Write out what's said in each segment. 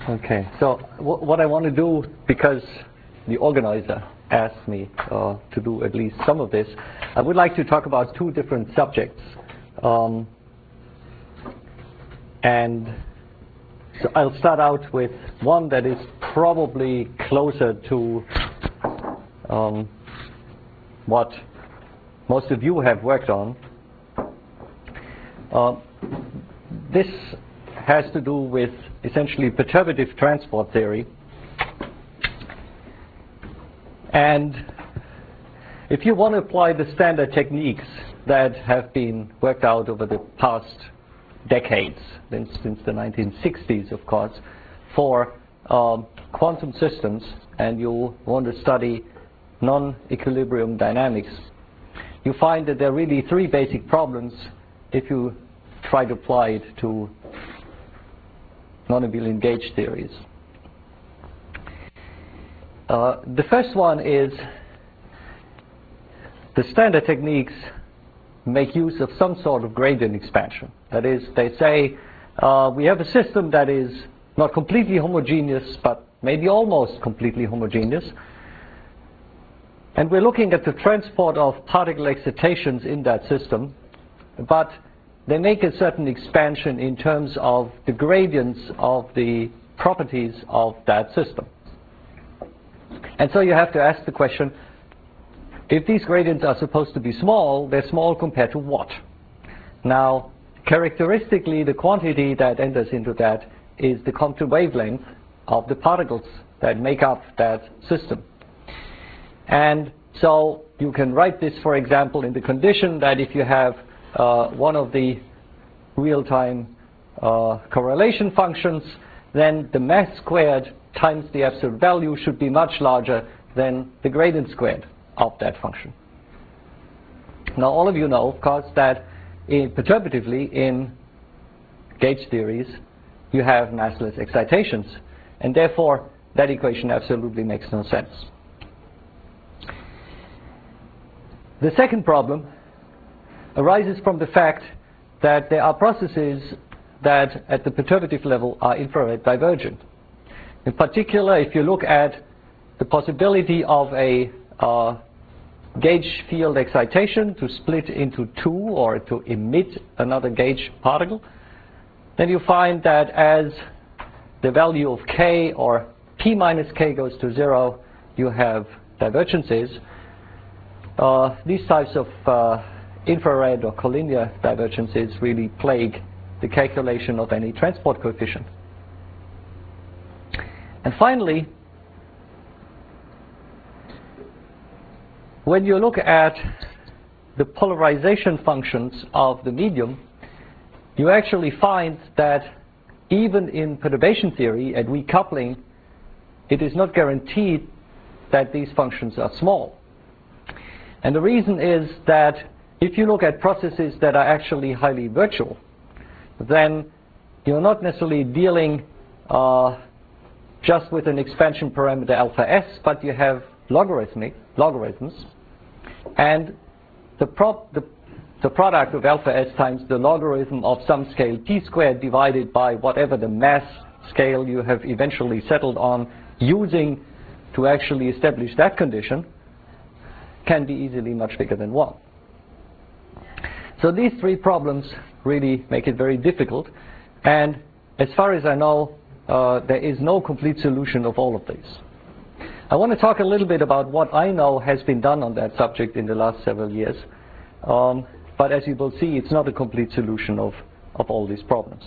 Okay, so what I want to do, because the organizer asked me to do at least some of this, I would like to talk about two different subjects. And so I'll start out with one that is probably closer to what most of you have worked on. This has to do with essentially perturbative transport theory. And if you want to apply the standard techniques that have been worked out over the past decades, since the 1960s, of course, for quantum systems, and you want to study non-equilibrium dynamics, you find that there are really three basic problems if you try to apply it to non-abelian gauge theories. The first one is the standard techniques make use of some sort of gradient expansion. That is, they say we have a system that is not completely homogeneous, but maybe almost completely homogeneous. And we're looking at the transport of particle excitations in that system, but they make a certain expansion in terms of the gradients of the properties of that system. And so you have to ask the question, if these gradients are supposed to be small, they're small compared to what? Now, characteristically, the quantity that enters into that is the Compton wavelength of the particles that make up that system. And so you can write this, for example, in the condition that if you have one of the real-time correlation functions, then the mass squared times the absolute value should be much larger than the gradient squared of that function. Now, all of you know, of course, that perturbatively in gauge theories, you have massless excitations, and therefore that equation absolutely makes no sense. The second problem arises from the fact that there are processes that at the perturbative level are infrared divergent. In particular, if you look at the possibility of a gauge field excitation to split into two or to emit another gauge particle, then you find that as the value of k or p minus k goes to 0, you have divergences. These types of infrared or collinear divergences really plague the calculation of any transport coefficient. And finally, when you look at the polarization functions of the medium, you actually find that even in perturbation theory at weak coupling, it is not guaranteed that these functions are small. And the reason is that if you look at processes that are actually highly virtual, then you're not necessarily dealing just with an expansion parameter alpha s, but you have logarithms, and the product of alpha s times the logarithm of some scale p squared divided by whatever the mass scale you have eventually settled on using to actually establish that condition can be easily much bigger than 1. So these three problems really make it very difficult, and as far as I know, there is no complete solution of all of these. I want to talk a little bit about what I know has been done on that subject in the last several years, but as you will see, it's not a complete solution of all these problems.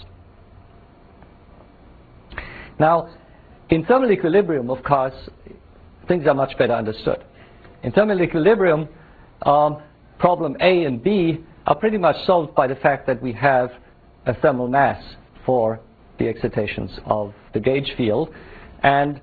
Now, in thermal equilibrium, of course, things are much better understood. In thermal equilibrium, problem A and B are pretty much solved by the fact that we have a thermal mass for the excitations of the gauge field, and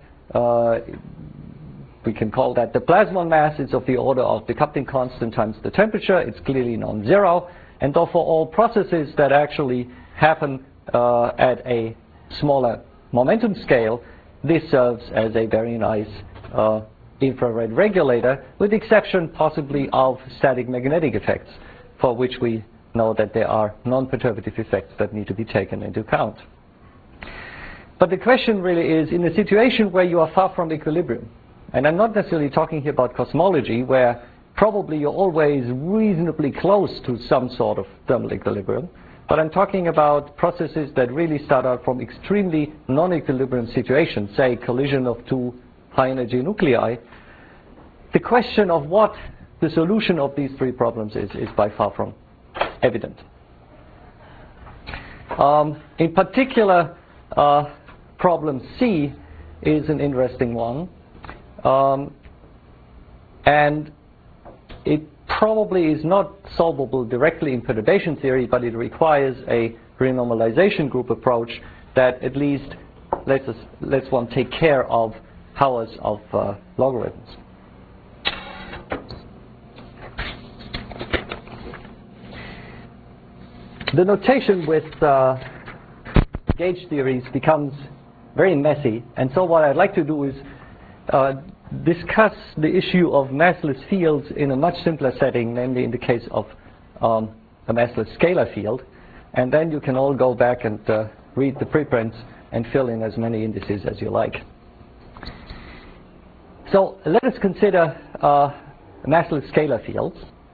we can call that the plasmon mass. It's of the order of the coupling constant times the temperature. It's clearly non-zero, and therefore all processes that actually happen at a smaller momentum scale, this serves as a very nice infrared regulator, with the exception possibly of static magnetic effects, for which we know that there are non-perturbative effects that need to be taken into account. But the question really is, in a situation where you are far from equilibrium, and I'm not necessarily talking here about cosmology, where probably you're always reasonably close to some sort of thermal equilibrium, but I'm talking about processes that really start out from extremely non-equilibrium situations, say collision of two high-energy nuclei. The question of what the solution of these three problems is by far from evident. In particular, problem C is an interesting one, and it probably is not solvable directly in perturbation theory, but it requires a renormalization group approach that at least lets one take care of powers of logarithms. The notation with gauge theories becomes very messy, and so what I'd like to do is discuss the issue of massless fields in a much simpler setting, namely in the case of a massless scalar field, and then you can all go back and read the preprints and fill in as many indices as you like. So let us consider massless scalar fields.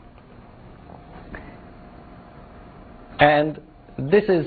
And this is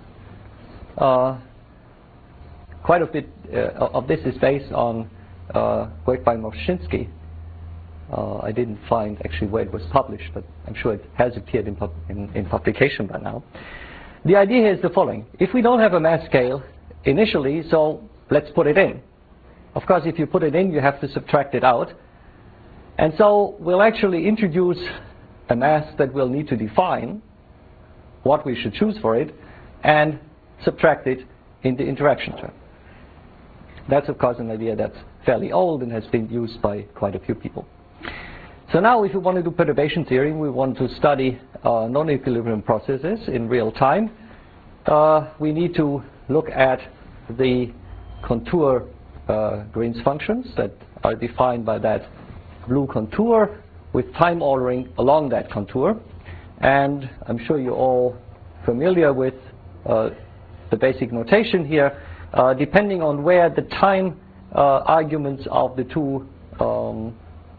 quite a bit of this is based on work by Moszczynski. I didn't find actually where it was published, but I'm sure it has appeared in publication by now. The idea is the following. If we don't have a mass scale initially, so let's put it in. Of course, if you put it in, you have to subtract it out. And so we'll actually introduce a mass that we'll need to define what we should choose for it, and subtract it in the interaction term. That's, of course, an idea that's fairly old and has been used by quite a few people. So now if we want to do perturbation theory, we want to study non-equilibrium processes in real time, we need to look at the contour Green's functions that are defined by that blue contour with time ordering along that contour. And I'm sure you're all familiar with the basic notation here. Depending on where the time arguments of the two of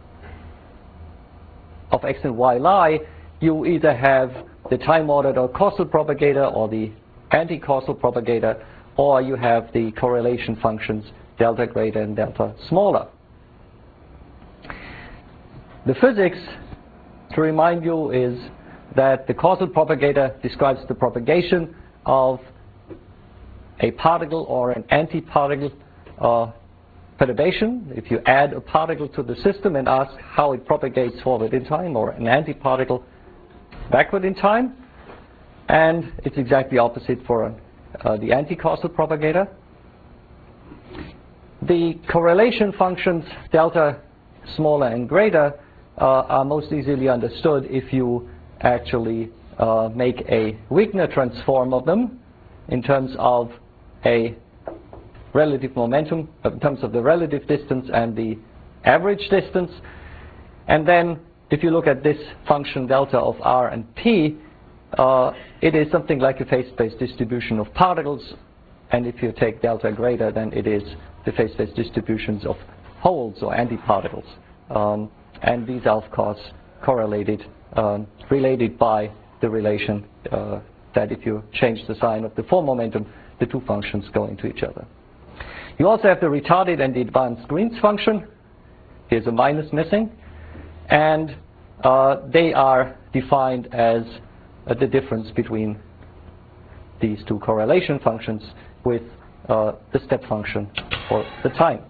x and y lie, you either have the time-ordered or causal propagator or the anti-causal propagator, or you have the correlation functions delta greater and delta smaller. The physics, to remind you, is that the causal propagator describes the propagation of a particle or an antiparticle perturbation. If you add a particle to the system and ask how it propagates forward in time, or an antiparticle backward in time, and it's exactly opposite for the anti-causal propagator. The correlation functions delta smaller and greater are most easily understood if you actually make a Wigner transform of them in terms of a relative momentum, in terms of the relative distance and the average distance. And then if you look at this function delta of r and p, it is something like a phase-space distribution of particles, and if you take delta greater, then it is the phase-space distributions of holes or antiparticles. And these are, of course, correlated, related by the relation that if you change the sign of the form momentum, the two functions go into each other. You also have the retarded and the advanced Green's function. Here's a minus missing. And they are defined as the difference between these two correlation functions with the step function for the time.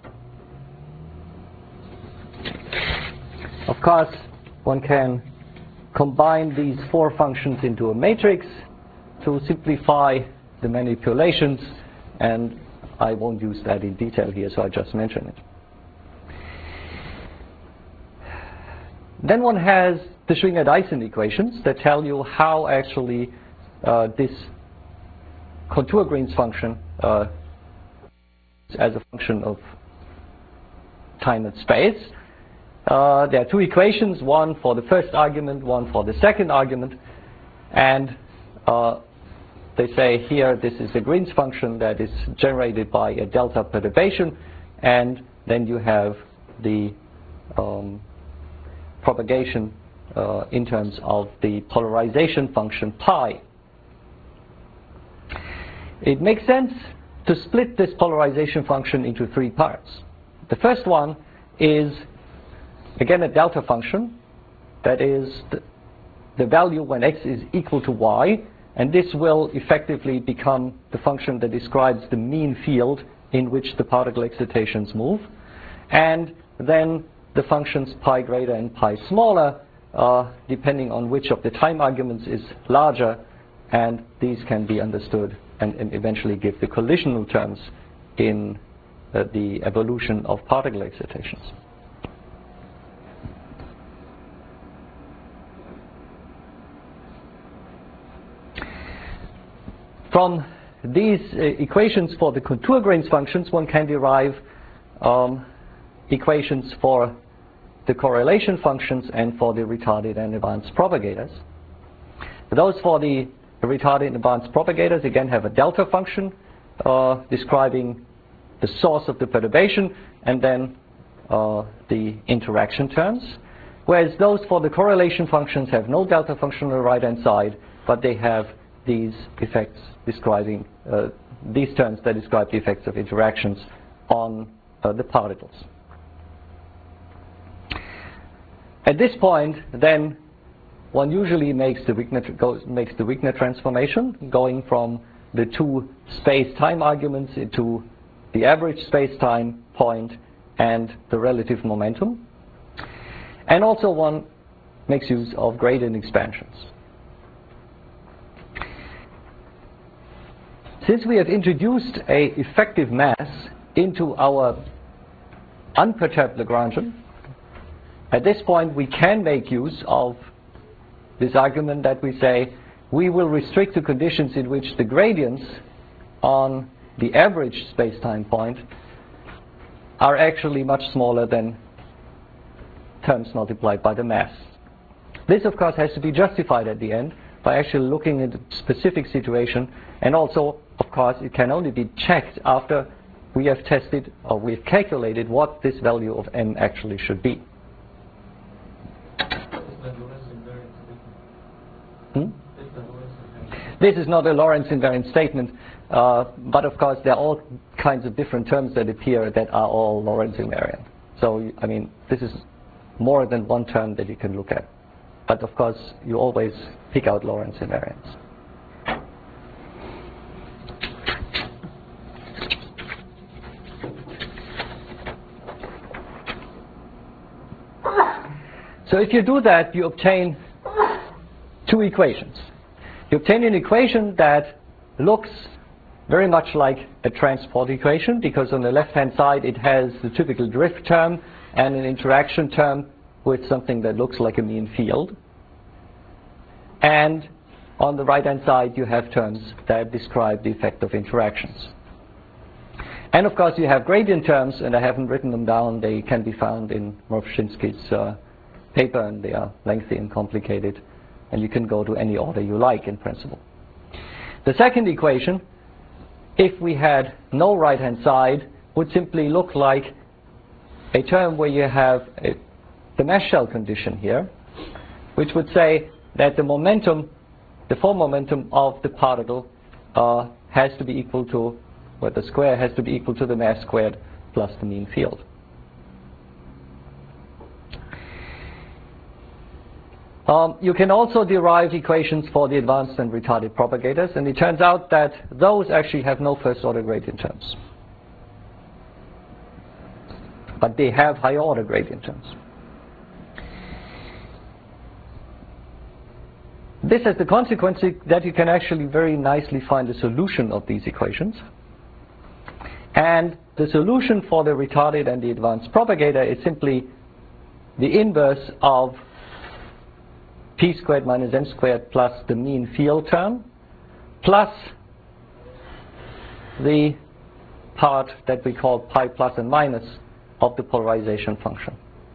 Of course, one can combine these four functions into a matrix to simplify the manipulations, and I won't use that in detail here, so I just mention it. Then one has the Schwinger-Dyson equations that tell you how actually this contour Green's function as a function of time and space. There are two equations, one for the first argument, one for the second argument, and the they say here this is a Green's function that is generated by a delta perturbation, and then you have the propagation in terms of the polarization function pi. It makes sense to split this polarization function into three parts. The first one is, again, a delta function, that is the value when x is equal to y, and this will effectively become the function that describes the mean field in which the particle excitations move. And then the functions pi greater and pi smaller, depending on which of the time arguments is larger, and these can be understood and eventually give the collisional terms in the evolution of particle excitations. From these equations for the contour Green's functions, one can derive equations for the correlation functions and for the retarded and advanced propagators. Those for the retarded and advanced propagators again have a delta function describing the source of the perturbation and then the interaction terms, whereas those for the correlation functions have no delta function on the right hand side, but they have these effects describing these terms that describe the effects of interactions on the particles. At this point, then, one usually makes the Wigner transformation, going from the two space-time arguments into the average space-time point and the relative momentum. And also one makes use of gradient expansions. Since we have introduced an effective mass into our unperturbed Lagrangian, at this point we can make use of this argument that we say we will restrict to conditions in which the gradients on the average space-time point are actually much smaller than terms multiplied by the mass. This, of course, has to be justified at the end by actually looking at the specific situation, and also, of course, it can only be checked after we have tested or we have calculated what this value of m actually should be. This is not a Lorentz invariant statement, but of course there are all kinds of different terms that appear that are all Lorentz invariant. So, I mean, this is more than one term that you can look at. But of course, you always pick out Lorentz invariants. So if you do that, you obtain two equations. You obtain an equation that looks very much like a transport equation, because on the left-hand side it has the typical drift term and an interaction term with something that looks like a mean field. And on the right-hand side you have terms that describe the effect of interactions. And of course you have gradient terms, and I haven't written them down. They can be found in Mrowczyński's paper, and they are lengthy and complicated, and you can go to any order you like in principle. The second equation, if we had no right-hand side, would simply look like a term where you have the mesh shell condition here, which would say that the momentum, the form momentum of the particle has to be equal to, well, the square has to be equal to the mass squared plus the mean field. You can also derive equations for the advanced and retarded propagators, and it turns out that those actually have no first order gradient terms. But they have higher order gradient terms. This has the consequence that you can actually very nicely find a solution of these equations. And the solution for the retarded and the advanced propagator is simply the inverse of p squared minus m squared plus the mean field term plus the part that we call pi plus and minus of the polarization function.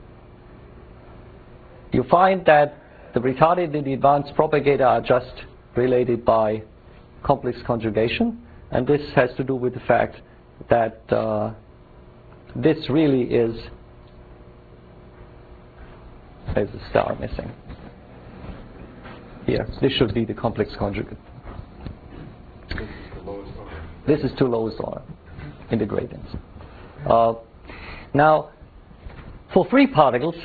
You find that the retarded and the advanced propagator are just related by complex conjugation, and this has to do with the fact that this really is, there's a star missing here. This should be the complex conjugate. This is to lowest order in the gradients. Now, for free particles,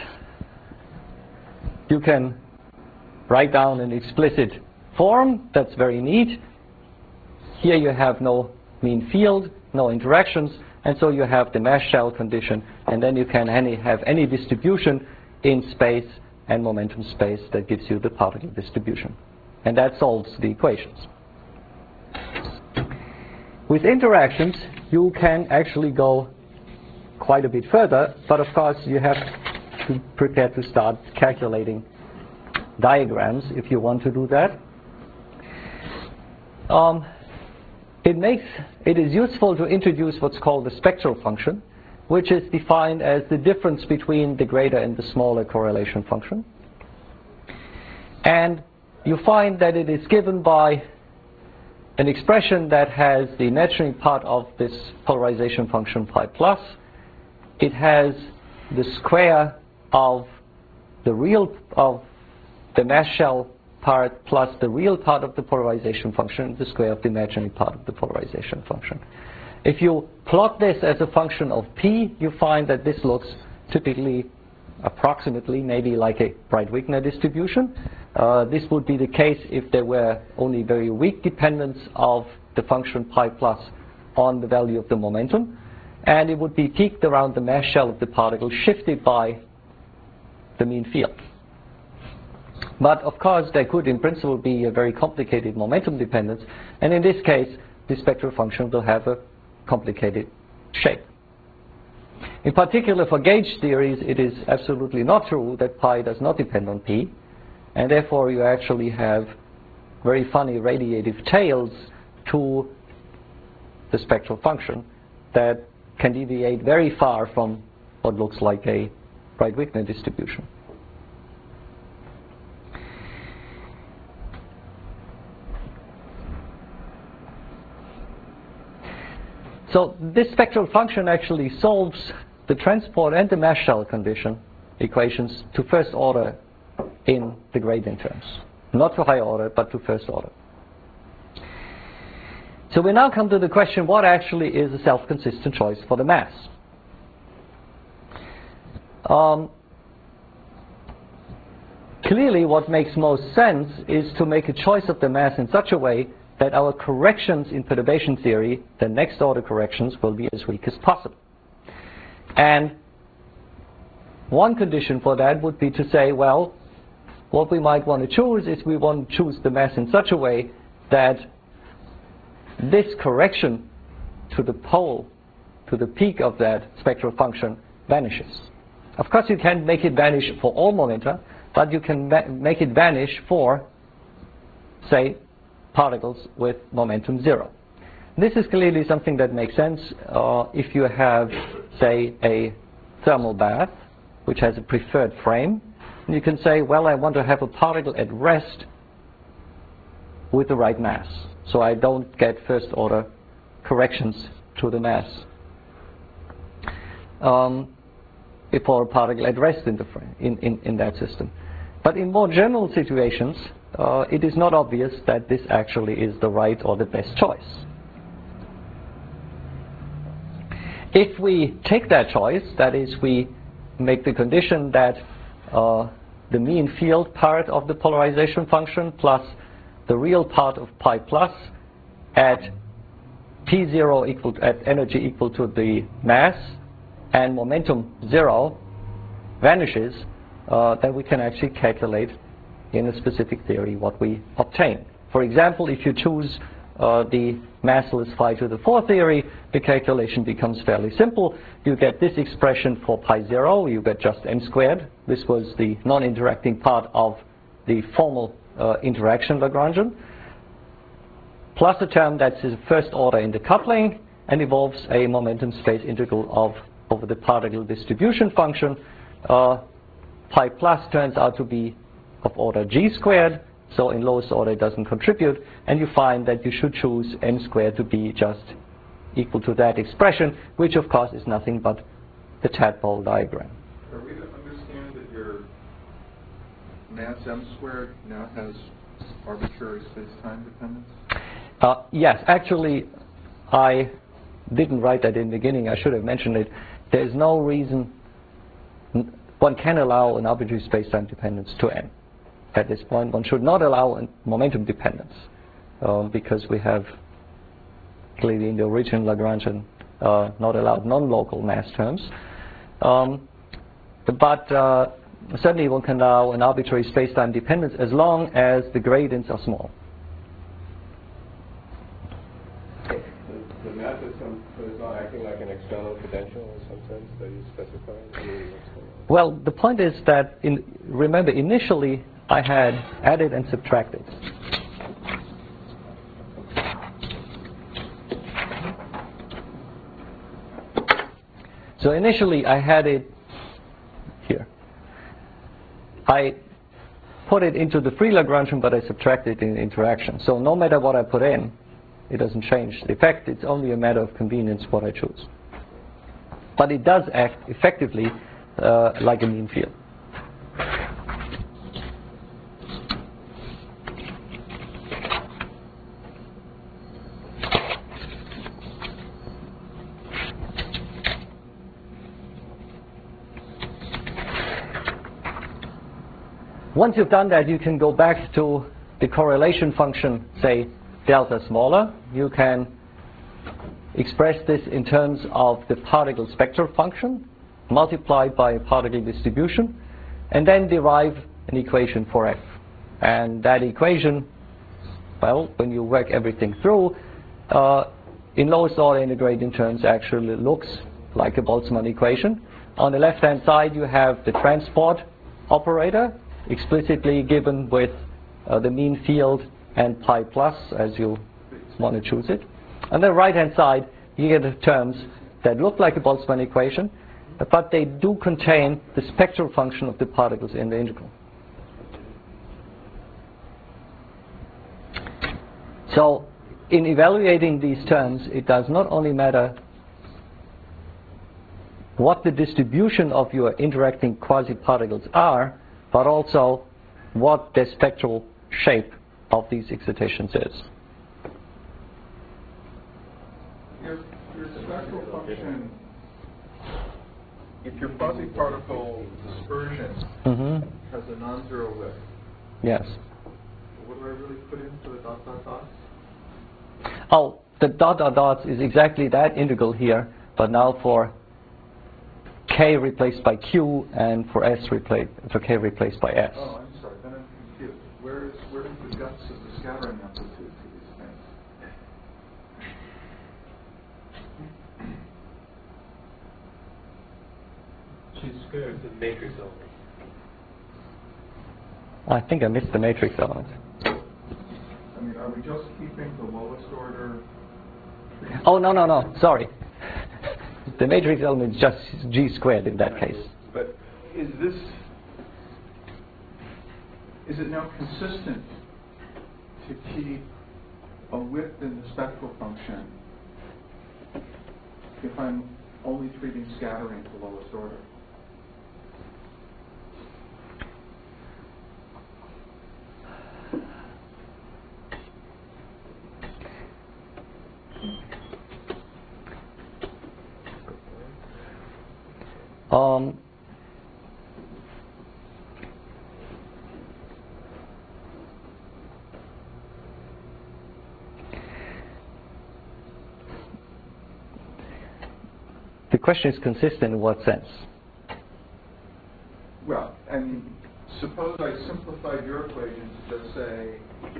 you can write down an explicit form. That's very neat. Here you have no mean field, no interactions, and so you have the mass shell condition, and then you can have any distribution in space and momentum space that gives you the particle distribution. And that solves the equations. With interactions, you can actually go quite a bit further, but of course you have to prepare to start calculating diagrams if you want to do that. It is useful to introduce what's called the spectral function, which is defined as the difference between the greater and the smaller correlation function. And you find that it is given by an expression that has the imaginary part of this polarization function pi plus. It has the square of the real of the mass shell part plus the real part of the polarization function, the square of the imaginary part of the polarization function. If you plot this as a function of p, you find that this looks typically, approximately, maybe like a Breit-Wigner distribution. This would be the case if there were only very weak dependence of the function pi plus on the value of the momentum, and it would be peaked around the mass shell of the particle, shifted by the mean field. But of course there could in principle be a very complicated momentum dependence, and in this case the spectral function will have a complicated shape. In particular for gauge theories, it is absolutely not true that pi does not depend on p, and therefore you actually have very funny radiative tails to the spectral function that can deviate very far from what looks like a Breit-Wigner distribution. So this spectral function actually solves the transport and the mass shell condition equations to first order in the gradient terms. Not to higher order, but to first order. So we now come to the question, what actually is a self-consistent choice for the mass? Clearly what makes most sense is to make a choice of the mass in such a way that our corrections in perturbation theory, the next order corrections, will be as weak as possible. And one condition for that would be to say, well, what we might want to choose is we want to choose the mass in such a way that this correction to the pole, to the peak of that spectral function, vanishes. Of course you can't make it vanish for all momenta, but you can make it vanish for, say, particles with momentum 0. This is clearly something that makes sense if you have, say, a thermal bath which has a preferred frame. And you can say, well, I want to have a particle at rest with the right mass, so I don't get first order corrections to the mass for a particle at rest in the frame, in that system. But in more general situations, it is not obvious that this actually is the right or the best choice. If we take that choice, that is, we make the condition that the mean field part of the polarization function plus the real part of pi plus at p0 equal at energy equal to the mass and momentum 0 vanishes, then we can actually calculate in a specific theory what we obtain. For example, if you choose the massless phi to the 4 theory, the calculation becomes fairly simple. You get this expression for pi 0, you get just m squared. This was the non-interacting part of the formal interaction Lagrangian, plus a term that's first order in the coupling and involves a momentum space integral over the particle distribution function. Pi plus turns out to be of order g squared, So in lowest order it doesn't contribute, and you find that you should choose n squared to be just equal to that expression, which of course is nothing but the tadpole diagram. Are we to understand that your mass m squared now has arbitrary space-time dependence? Yes, actually, I didn't write that in the beginning. I should have mentioned it. There's no reason one can allow an arbitrary space-time dependence to n. At this point, one should not allow a momentum dependence because we have clearly in the original Lagrangian not allowed non-local mass terms. But certainly one can allow an arbitrary space-time dependence as long as the gradients are small. The mass is not acting like an external potential in some sense that you specify? Well, the point is that, remember, initially I had added and subtracted. So initially I had it here. I put it into the free Lagrangian, but I subtracted in interaction. So no matter what I put in, it doesn't change the effect. It's only a matter of convenience what I choose. But it does act effectively like a mean field. Once you've done that, you can go back to the correlation function, say delta smaller. You can express this in terms of the particle spectral function multiplied by a particle distribution, and then derive an equation for f. And that equation, well, when you work everything through, in lowest order integrating terms actually looks like a Boltzmann equation. On the left-hand side, you have the transport operator, explicitly given with the mean field and pi plus as you want to choose it. On the right-hand side, you get the terms that look like a Boltzmann equation, but they do contain the spectral function of the particles in the integral. So in evaluating these terms, it does not only matter what the distribution of your interacting quasi-particles are, but also what the spectral shape of these excitations is. Your spectral function, if your quasi-particle dispersion has a non-zero width, yes. what do I really put in for the dot dot dots? Oh, the dot dot dots is exactly that integral here, but now for k replaced by q and for k replaced by s. Oh, I'm sorry, then I'm confused. Where is the guts of the scattering amplitude for these things? G squared, the matrix element. I think I missed the matrix element. I mean, are we just keeping the lowest order? Oh, no, sorry. The matrix element is just g squared in that case. But is it now consistent to keep a width in the spectral function if I'm only treating scattering to lowest order? The question is consistent in what sense? Well, I mean, suppose I simplified your equation to just say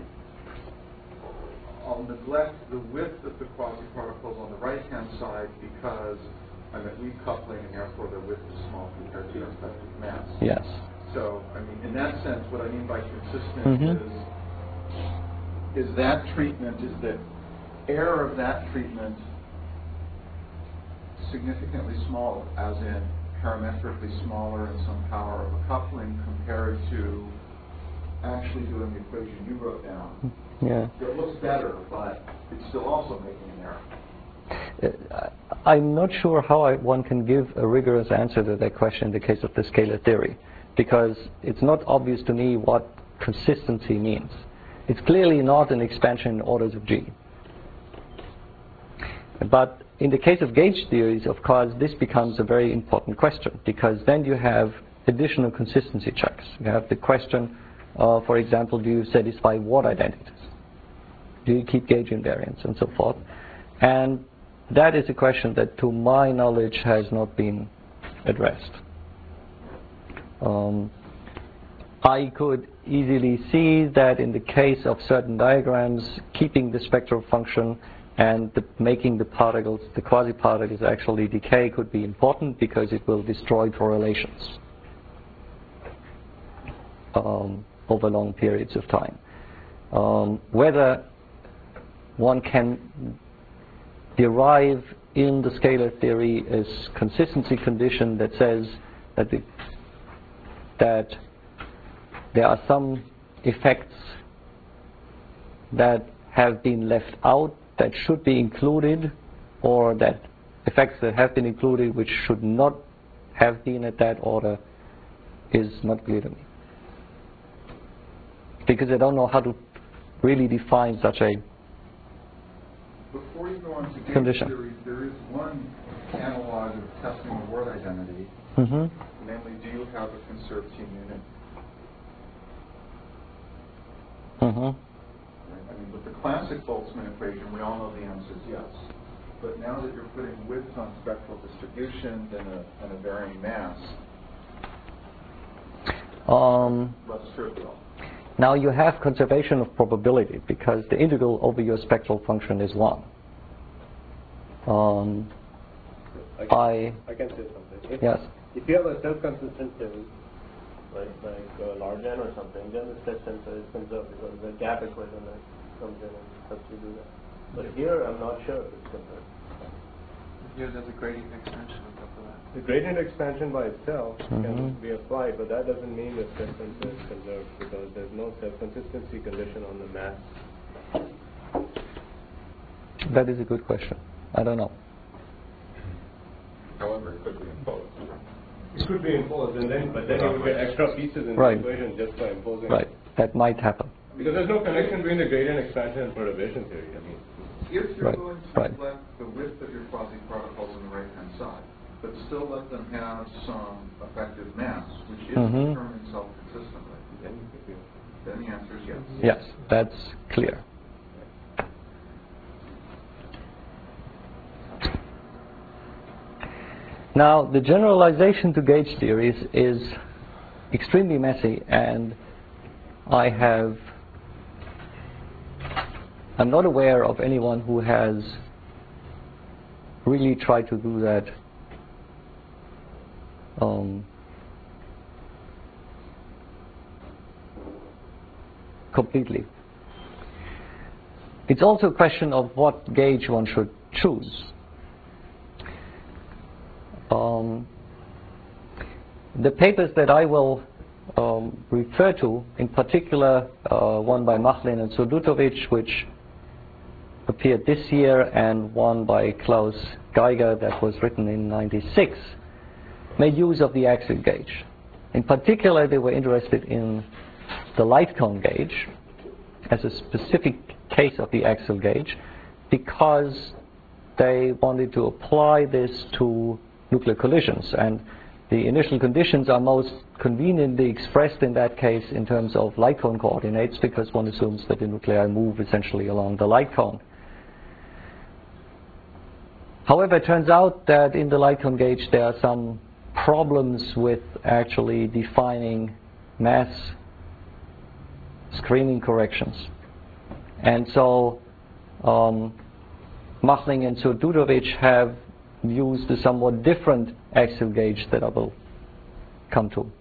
I'll neglect the width of the quasi-particles on the right-hand side because I'm at weak coupling and therefore the width is small compared to their effective mass. Yes. So, I mean, in that sense, what I mean by consistent is that treatment, is the error of that treatment significantly smaller, as in parametrically smaller in some power of a coupling compared to actually doing the equation you wrote down. Yeah. It looks better, but it's still also making an error. I'm not sure how one can give a rigorous answer to that question in the case of the scalar theory, because it's not obvious to me what consistency means. It's clearly not an expansion in orders of G. But in the case of gauge theories, of course, this becomes a very important question, because then you have additional consistency checks. You have the question, for example, do you satisfy Ward identities? Do you keep gauge invariance and so forth? And that is a question that, to my knowledge, has not been addressed. I could easily see that in the case of certain diagrams, keeping the spectral function and making the particles, the quasi-particles actually decay could be important, because it will destroy correlations over long periods of time. Whether one can derive in the scalar theory a consistency condition that says that there are some effects that have been left out that should be included, or that effects that have been included which should not have been at that order, is not clear to me. Because I don't know how to really define such a Before you go on to gauge condition. theory, there is one analog of testing the word identity. Namely, do you have a conserved T unit? Right? I mean, with the classic Boltzmann equation, we all know the answer is yes. But now that you're putting widths on spectral distributions and a varying mass, less trivial. Now you have conservation of probability, because the integral over your spectral function is 1. I can say something. Yes. If you have a self-consistent theory, like large N or something, then the step center is conserved, because the gap equation that comes in and helps you do that. But here, I'm not sure if it's conserved. Here, there's a gradient expansion on top of that. The gradient expansion by itself can be applied, but that doesn't mean the step center is conserved, because there's no self-consistency condition on the mass. That is a good question. I don't know. However, it could be imposed. It could be imposed, and then you would get extra pieces in Right. the equation just by imposing Right. it. That might happen. Because there's no connection between the gradient expansion and perturbation theory. I mean, If you're Right, going to right. let the width of your quasi-particles on the right-hand side, but still let them have some effective mass, which is determined self-consistently, then the answer is yes. Yes, that's clear. Now, the generalization to gauge theories is extremely messy, and I'm not aware of anyone who has really tried to do that completely. It's also a question of what gauge one should choose. The papers that I will refer to, in particular one by Machlin and Surdutovic, which appeared this year, and one by Klaus Geiger that was written in '96, made use of the axial gauge. In particular, they were interested in the light cone gauge as a specific case of the axial gauge, because they wanted to apply this to nuclear collisions, and the initial conditions are most conveniently expressed in that case in terms of light cone coordinates, because one assumes that the nuclei move essentially along the light cone. However, it turns out that in the light cone gauge there are some problems with actually defining mass screening corrections. And so Machlin and Surdutovic have used a somewhat different axial gauge that I will come to.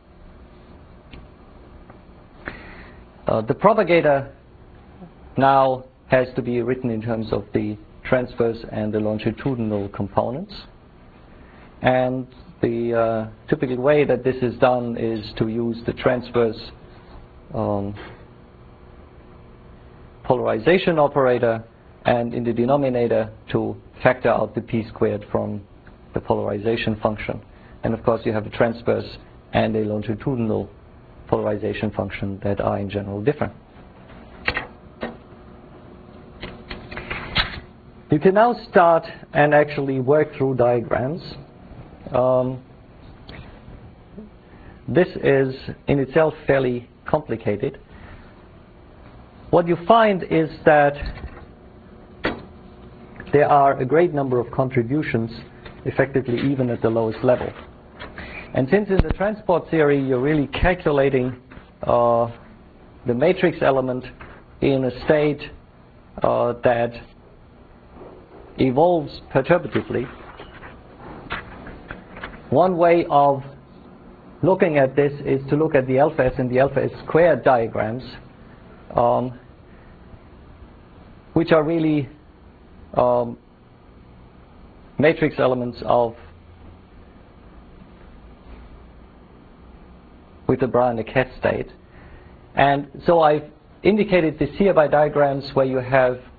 The propagator now has to be written in terms of the transverse and the longitudinal components. And the typical way that this is done is to use the transverse polarization operator, and in the denominator to factor out the p squared from the polarization function. And of course you have a transverse and a longitudinal polarization function that are in general different. You can now start and actually work through diagrams. This is in itself fairly complicated. What you find is that there are a great number of contributions, effectively even at the lowest level. And since in the transport theory you're really calculating the matrix element in a state that evolves perturbatively, one way of looking at this is to look at the alpha s and the alpha s squared diagrams, which are really matrix elements of with the Brownian-Hess state. And so I've indicated this here by diagrams where you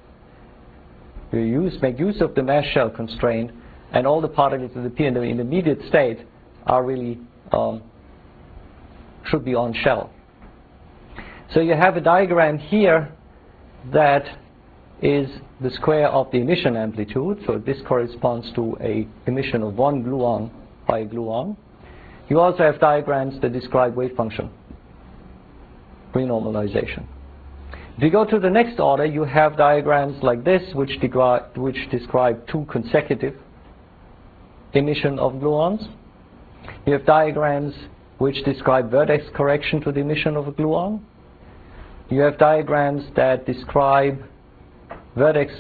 make use of the mass shell constraint, and all the particles that appear in the intermediate state are really should be on shell. So you have a diagram here that is the square of the emission amplitude. So this corresponds to a emission of 1 gluon by gluon. You also have diagrams that describe wave function renormalization. If you go to the next order, you have diagrams like this, which describe two consecutive emission of gluons. You have diagrams which describe vertex correction to the emission of a gluon. You have diagrams that describe vertex,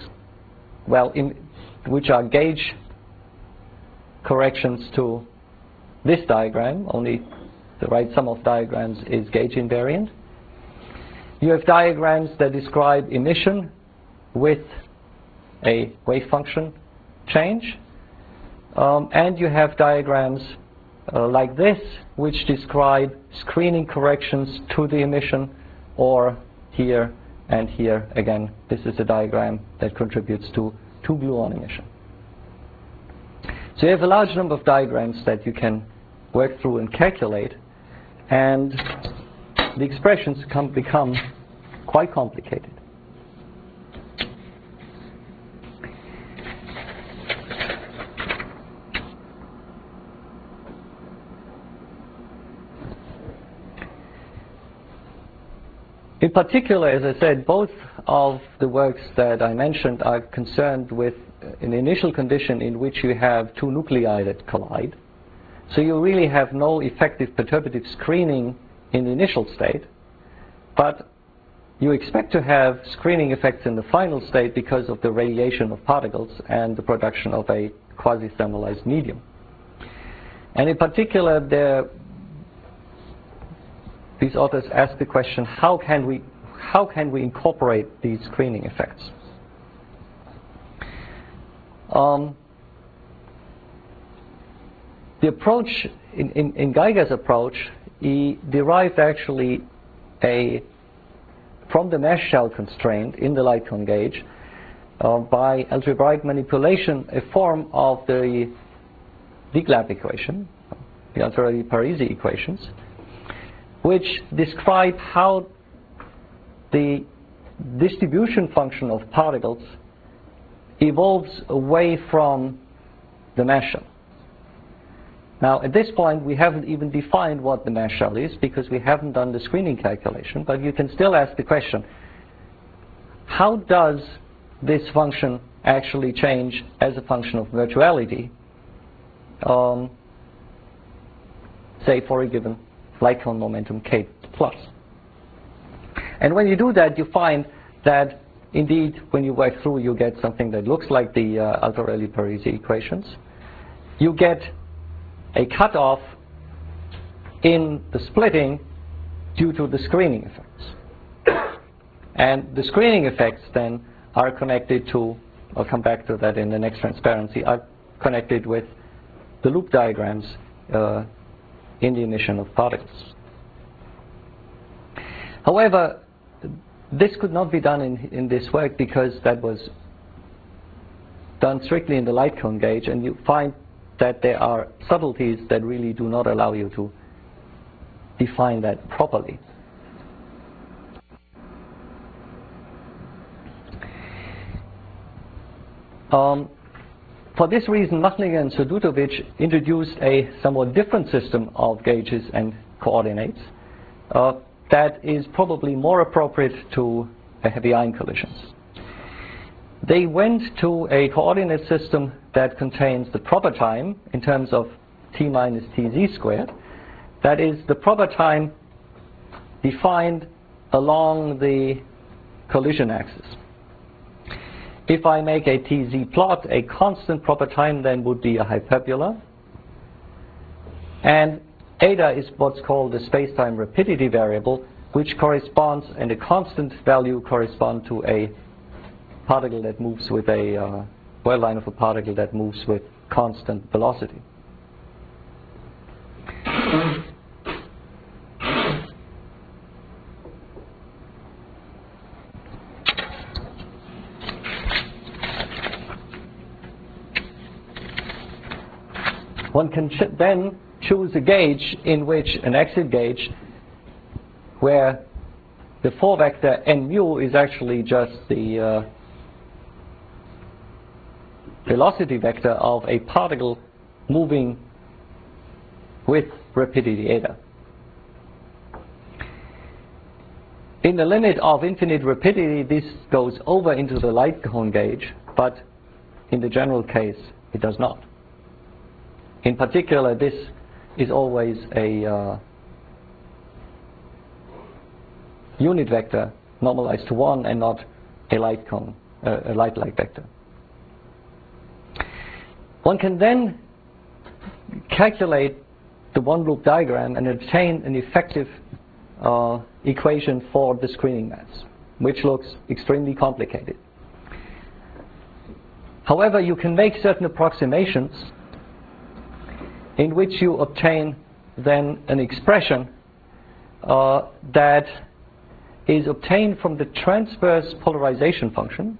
which are gauge corrections to this diagram, only the right sum of diagrams is gauge invariant. You have diagrams that describe emission with a wave function change. And you have diagrams like this, which describe screening corrections to the emission, or here and here. Again, this is a diagram that contributes to 2 gluon emission. So you have a large number of diagrams that you can work through and calculate, and the expressions become quite complicated. In particular, as I said, both of the works that I mentioned are concerned with an initial condition in which you have two nuclei that collide. So you really have no effective perturbative screening in the initial state, but you expect to have screening effects in the final state because of the radiation of particles and the production of a quasi-thermalized medium. And in particular, these authors ask the question, how can we incorporate these screening effects? The approach, in Geiger's approach, he derived actually from the mass shell constraint in the light cone gauge by algebraic manipulation, a form of the Dirac equation, the Altorelli-Parisi equations, which describe how the distribution function of particles evolves away from the mass shell. Now, at this point, we haven't even defined what the mass shell is because we haven't done the screening calculation, but you can still ask the question, how does this function actually change as a function of virtuality, say for a given light cone momentum k plus? And when you do that, you find that indeed, when you work through, you get something that looks like the Altorelli-Parisi equations. You get a cutoff in the splitting due to the screening effects. And the screening effects then are connected to, I'll come back to that in the next transparency, are connected with the loop diagrams in the emission of particles. However, this could not be done in this work because that was done strictly in the light cone gauge, and you find that there are subtleties that really do not allow you to define that properly. For this reason, Machlinger and Surdutovic introduced a somewhat different system of gauges and coordinates that is probably more appropriate to heavy ion collisions. They went to a coordinate system that contains the proper time in terms of t minus tz squared. That is the proper time defined along the collision axis. If I make a tz plot, a constant proper time then would be a hyperbola. And eta is what's called the space-time rapidity variable, which corresponds, and a constant value corresponds to a particle that moves with a world line of a particle that moves with constant velocity. One can then choose a gauge in which an exit gauge where the 4 vector n mu is actually just the velocity vector of a particle moving with rapidity eta. In the limit of infinite rapidity, this goes over into the light cone gauge, but in the general case, it does not. In particular, this is always a unit vector normalized to 1 and not a light cone, a light-like vector. One can then calculate the one-loop diagram and obtain an effective equation for the screening mass, which looks extremely complicated. However, you can make certain approximations in which you obtain then an expression that is obtained from the transverse polarization function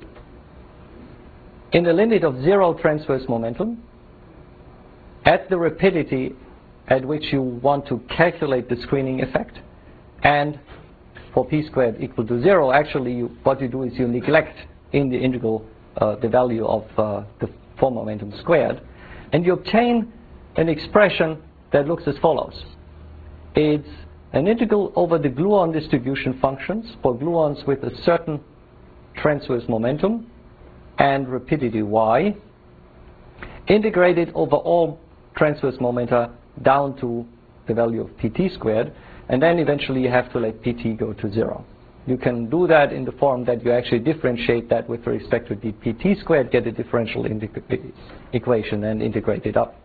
in the limit of 0 transverse momentum at the rapidity at which you want to calculate the screening effect, and for p squared equal to 0, actually what you do is you neglect in the integral the value of the 4 momentum squared, and you obtain an expression that looks as follows. It's an integral over the gluon distribution functions for gluons with a certain transverse momentum and rapidity y, integrated over all transverse momenta down to the value of pt squared, and then eventually you have to let pt go to 0. You can do that in the form that you actually differentiate that with respect to the pt squared, get a differential equation, and integrate it up.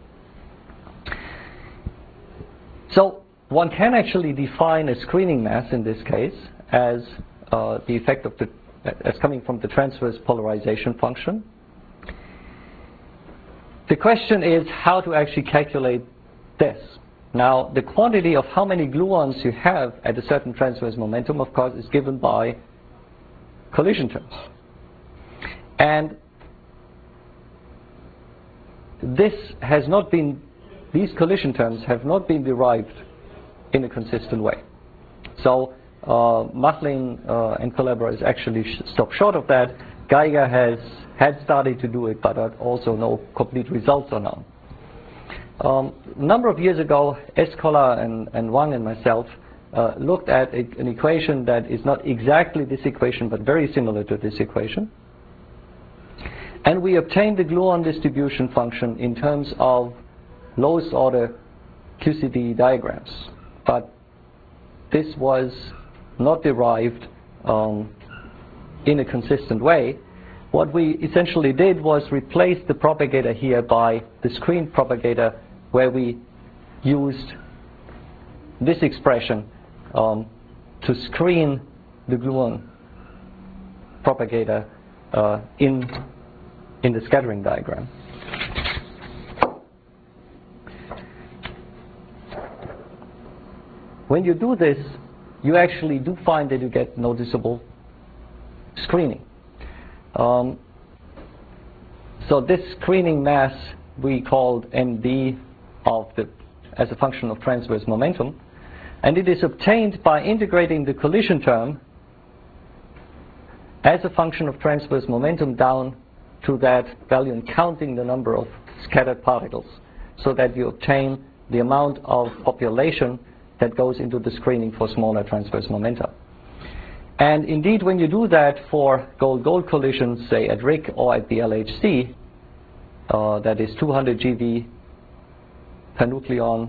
So one can actually define a screening mass in this case as the effect of as coming from the transverse polarization function. The question is how to actually calculate this. Now, the quantity of how many gluons you have at a certain transverse momentum, of course, is given by collision terms. And these collision terms have not been derived in a consistent way. So Machlin and collaborators actually stopped short of that. Geiger had started to do it, but also no complete results are known. A number of years ago, Escola and Wang and myself looked at an equation that is not exactly this equation, but very similar to this equation. And we obtained the gluon distribution function in terms of lowest order QCD diagrams. But this was not derived in a consistent way. What we essentially did was replace the propagator here by the screen propagator, where we used this expression to screen the gluon propagator in the scattering diagram. When you do this, you actually do find that you get noticeable screening. So this screening mass we called MD as a function of transverse momentum, and it is obtained by integrating the collision term as a function of transverse momentum down to that value and counting the number of scattered particles, so that you obtain the amount of population that goes into the screening for smaller transverse momenta. And indeed, when you do that for gold-gold collisions, say at RIC or at the LHC, that is 200 GeV per nucleon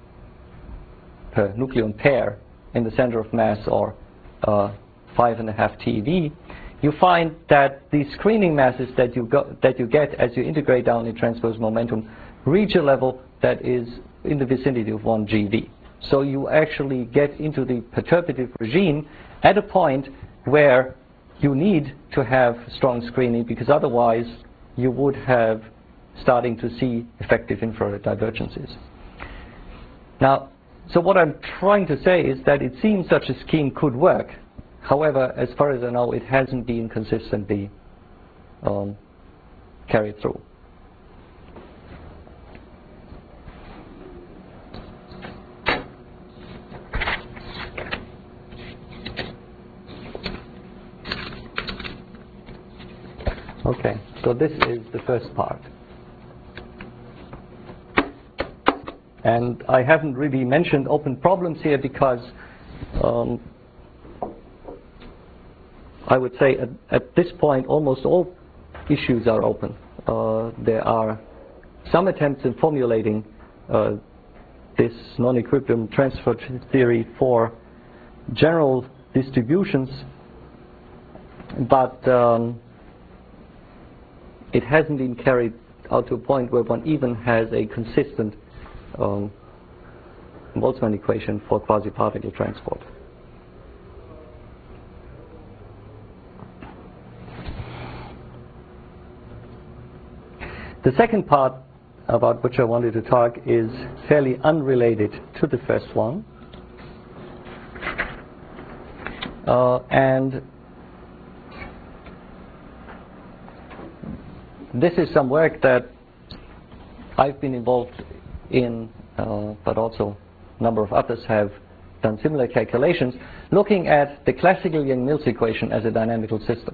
pair in the center of mass, or 5.5 TeV, you find that the screening masses that you get as you integrate down in transverse momentum reach a level that is in the vicinity of 1 GeV. So you actually get into the perturbative regime at a point where you need to have strong screening, because otherwise you would have starting to see effective infrared divergences. Now, so what I'm trying to say is that it seems such a scheme could work. However, as far as I know, it hasn't been consistently carried through. Okay, so this is the first part. And I haven't really mentioned open problems here because I would say at this point almost all issues are open. There are some attempts in formulating this non-equilibrium transfer theory for general distributions, but it hasn't been carried out to a point where one even has a consistent Boltzmann equation for quasi-particle transport. The second part about which I wanted to talk is fairly unrelated to the first one. And this is some work that I've been involved in, but also a number of others have done similar calculations, looking at the classical Yang-Mills equation as a dynamical system.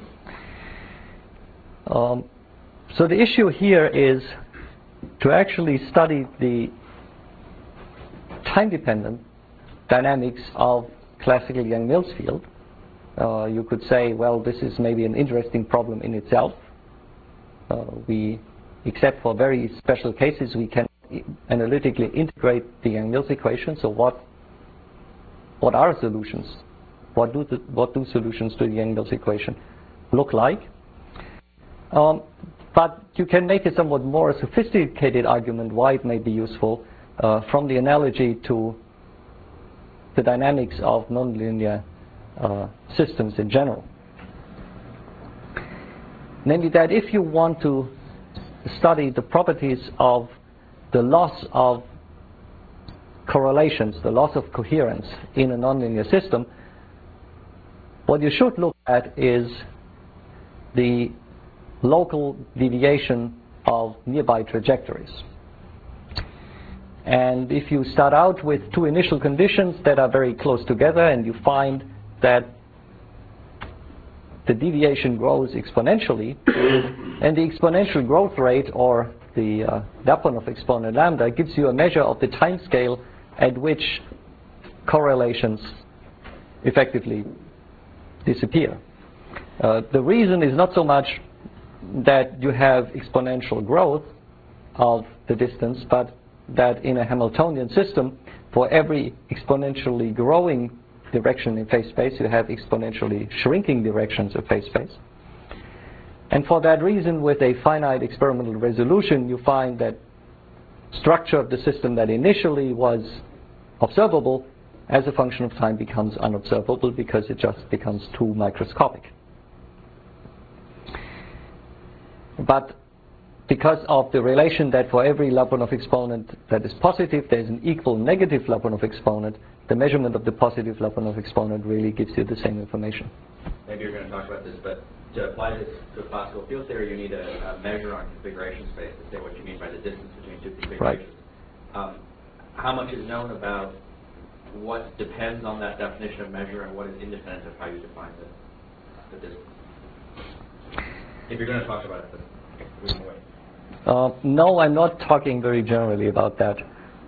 So the issue here is to actually study the time-dependent dynamics of classical Yang-Mills field. You could say, well, this is maybe an interesting problem in itself. Except for very special cases, we can analytically integrate the Yang-Mills equation. So what are solutions? What do solutions to the Yang-Mills equation look like? But you can make a somewhat more sophisticated argument why it may be useful from the analogy to the dynamics of nonlinear systems in general. Namely that if you want to study the properties of the loss of correlations, the loss of coherence in a nonlinear system, what you should look at is the local deviation of nearby trajectories. And if you start out with two initial conditions that are very close together, and you find that the deviation grows exponentially, and the exponential growth rate, or the Lyapunov exponent lambda, gives you a measure of the time scale at which correlations effectively disappear. The reason is not so much that you have exponential growth of the distance, but that in a Hamiltonian system, for every exponentially growing direction in phase space, you have exponentially shrinking directions of phase space. And for that reason, with a finite experimental resolution, you find that structure of the system that initially was observable as a function of time becomes unobservable because it just becomes too microscopic. But because of the relation that for every Lyapunov exponent that is positive, there's an equal negative Lyapunov exponent, the measurement of the positive Lyapunov exponent really gives you the same information. Maybe you're going to talk about this, but to apply this to classical field theory, you need a measure on configuration space to say what you mean by the distance between two configurations. Right. How much is known about what depends on that definition of measure and what is independent of how you define the distance? If you're going to talk about it, then we can wait. No, I'm not talking very generally about that.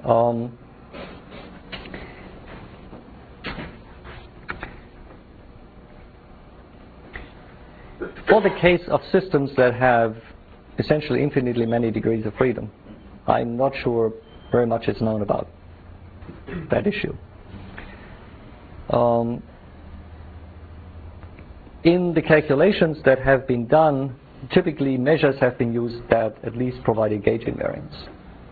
For the case of systems that have essentially infinitely many degrees of freedom, I'm not sure very much is known about that issue. In the calculations that have been done, typically measures have been used that at least provided gauge invariance.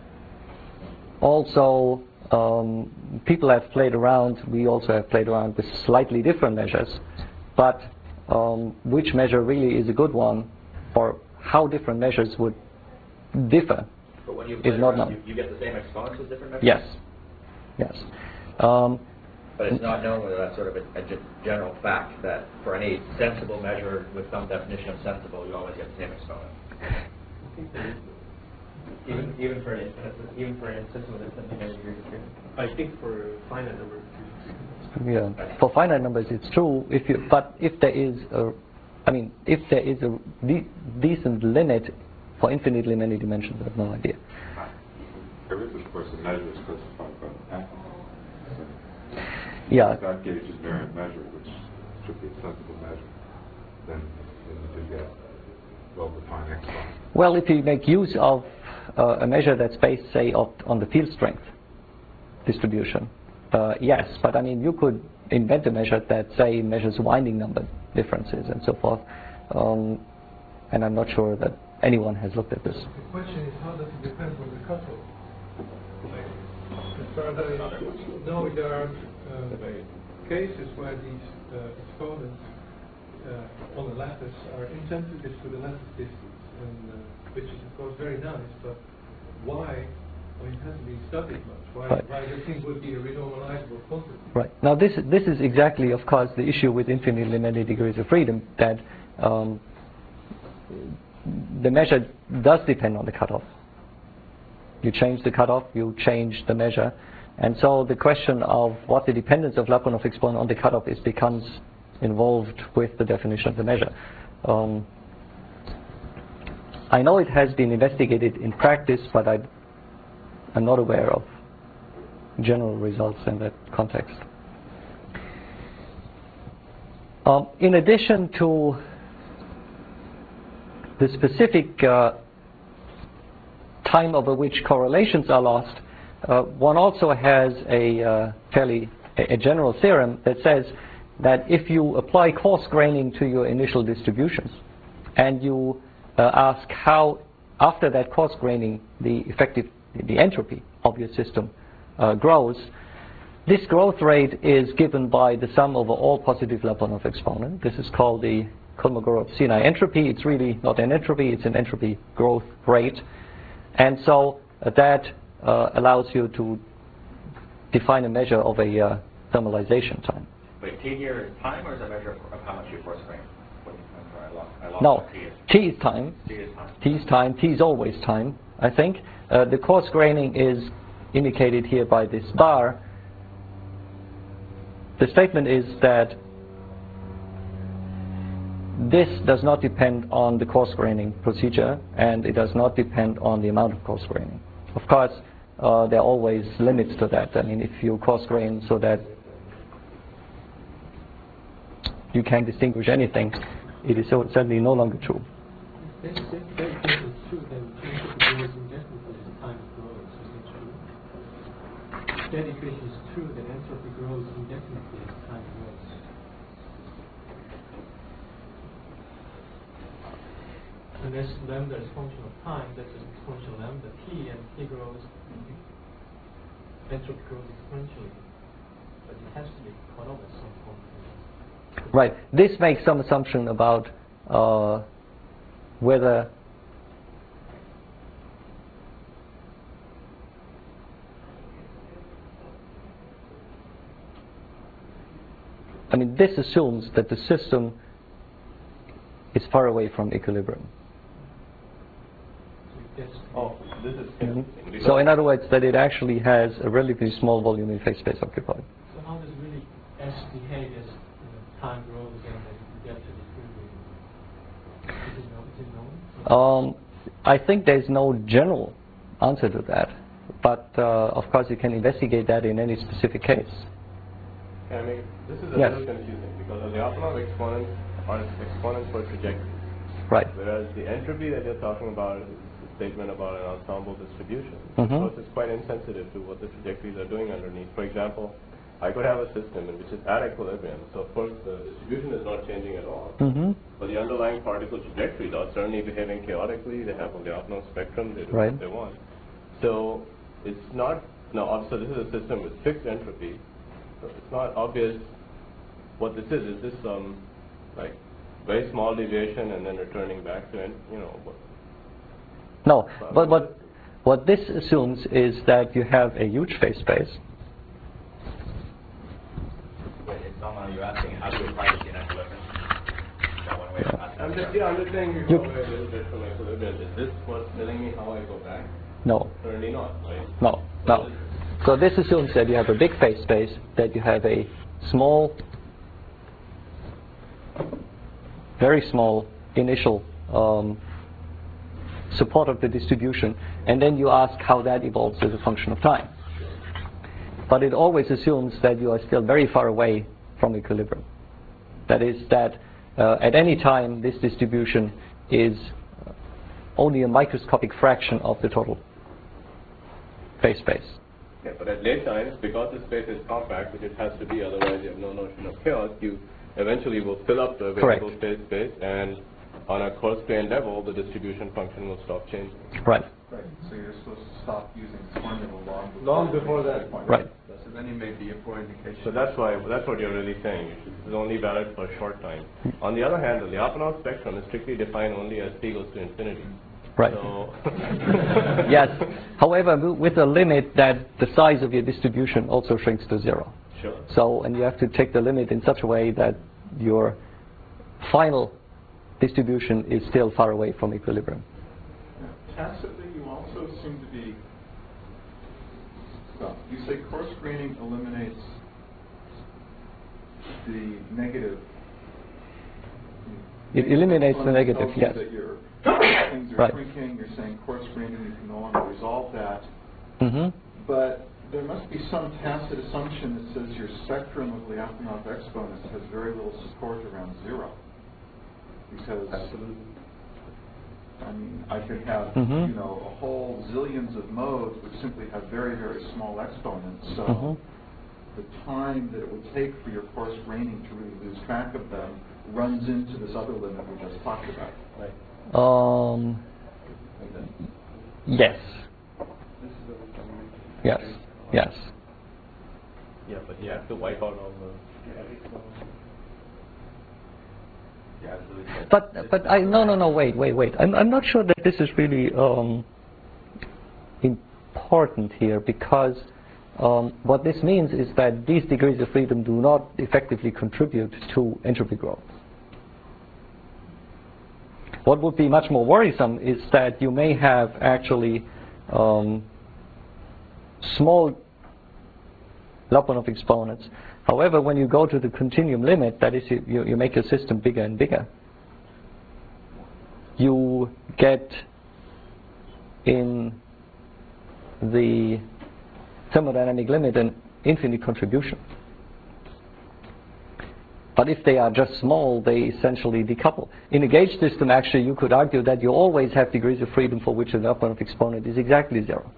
Also, people have played around, we also have played around with slightly different measures, but which measure really is a good one, or how different measures would differ, but when you play is not around, known. you get the same exponents with different measures? Yes. Yes. But it's not known whether that's sort of a general fact that for any sensible measure with some definition of sensible, you always get the same exponent. Even for a system with infinitely many degrees of freedom. I think for finite numbers. Yeah. For finite numbers, it's true. But if there is a decent limit for infinitely many dimensions, I have no idea. There is, of course, a measure specified by the patent. Yeah. That gauge is invariant measure, which should be a sensible measure. Then you do get well-defined exponent. Well, if you make use of a measure that's based, say, on the field strength distribution, yes. But I mean, you could invent a measure that, say, measures winding number differences and so forth. And I'm not sure that anyone has looked at this. The question is, how does it depend on the cutoff? As far as I know, there are cases where these exponents on the lattice are insensitive to the lattice distance, and which is of course very nice, but why? Well, it hasn't been studied much. Why the thing would be a renormalizable quantity? Right. Now this is exactly, of course, the issue with infinitely many degrees of freedom, that the measure does depend on the cutoff. You change the cutoff, you change the measure. And so the question of what the dependence of Lyapunov exponent on the cutoff is becomes involved with the definition of the measure. I know it has been investigated in practice, but I'm not aware of general results in that context. In addition to the specific time over which correlations are lost, one also has a general theorem that says that if you apply coarse graining to your initial distributions and you ask how after that coarse graining the entropy of your system grows, this growth rate is given by the sum over all positive Lyapunov exponent. This is called the Kolmogorov-Sinai entropy. It's really not an entropy, it's an entropy growth rate. And so that allows you to define a measure of a thermalization time. Wait, T here is time, or is a measure of how much you force grain? I lost No, what T is. T is time. T is time. T is time. T is always time, I think. The coarse graining is indicated here by this bar. The statement is that this does not depend on the coarse graining procedure, and it does not depend on the amount of coarse graining. Of course, there are always limits to that. I mean, if you coarse grain so that you can't distinguish anything, it is certainly no longer true. That is true, then entropy grows indefinitely as time grows. Is it true? That equation is true, that entropy grows indefinitely as time grows. Unless lambda is a function of time, that's a function of lambda t, and t grows, entropy grows exponentially. But it has to be cut off at some point. Right. This makes some assumption about whether I mean, this assumes that the system is far away from equilibrium. Oh, this is interesting. So in other words, that it actually has a relatively small volume in phase space occupied. So how does really S behave as time grows and that you get to the equilibrium? Is it known? I think there's no general answer to that, but of course you can investigate that in any specific case. I mean, this is a Yes. little confusing because the Lyapunov exponents are exponents for trajectory. Right. Whereas the entropy that you're talking about is a statement about an ensemble distribution. Mhm. Of course, it's quite insensitive to what the trajectories are doing underneath. For example, I could have a system in which is at equilibrium, so of course the distribution is not changing at all. Mm-hmm. But the underlying particle trajectories are certainly behaving chaotically. They have a Lyapunov spectrum. They do Right. what they want. So it's not, no, so this is a system with fixed entropy. So it's not obvious what this is. Is this some like very small deviation and then returning back to, what? No, but what this assumes is that you have a huge phase space. Wait, are you asking how do you apply this in equilibrium? Is that one way of asking? I'm just saying you go away a little bit from equilibrium. Is this what's telling me how I go back? No, Certainly not, right? no. So this assumes that you have a big phase space, that you have a small, very small initial support of the distribution, and then you ask how that evolves as a function of time. But it always assumes that you are still very far away from equilibrium. That is, that at any time this distribution is only a microscopic fraction of the total phase space. Yeah, but at late times, because the space is compact, which it has to be, otherwise you have no notion of chaos, you eventually will fill up the available phase space, and on a coarse grain level, the distribution function will stop changing. Right. Right, so you're supposed to stop using this formula Long before that point. Right. So then you may be a poor indication. So that's what you're really saying. This is only valid for a short time. On the other hand, the Lyapunov spectrum is strictly defined only as t goes to infinity. Right. So Yes. However, with a limit that the size of your distribution also shrinks to zero. Sure. So, and you have to take the limit in such a way that your final distribution is still far away from equilibrium. Tacitly, you also seem to be, well, you say coarse graining eliminates the negative. It eliminates the negative, yes. That things are Right. shrinking, you're saying coarse graining, you can no longer resolve that. Mm-hmm. But there must be some tacit assumption that says your spectrum of Lyapunov exponents has very little support around zero. Because, I mean, I could have, Mhm. a whole zillions of modes which simply have very, very small exponents. So Mhm. the time that it would take for your coarse graining to really lose track of them runs into this other limit we just talked about. right. Yes. Yes. Yes. Yeah, but you have to wipe out all the. But no, wait. I'm not sure that this is really important here, because what this means is that these degrees of freedom do not effectively contribute to entropy growth. What would be much more worrisome is that you may have actually small Lyapunov exponents. However, when you go to the continuum limit, that is, you make your system bigger and bigger, you get in the thermodynamic limit an infinite contribution. But if they are just small, they essentially decouple. In a gauge system, actually, you could argue that you always have degrees of freedom for which the Lyapunov exponent is exactly zero.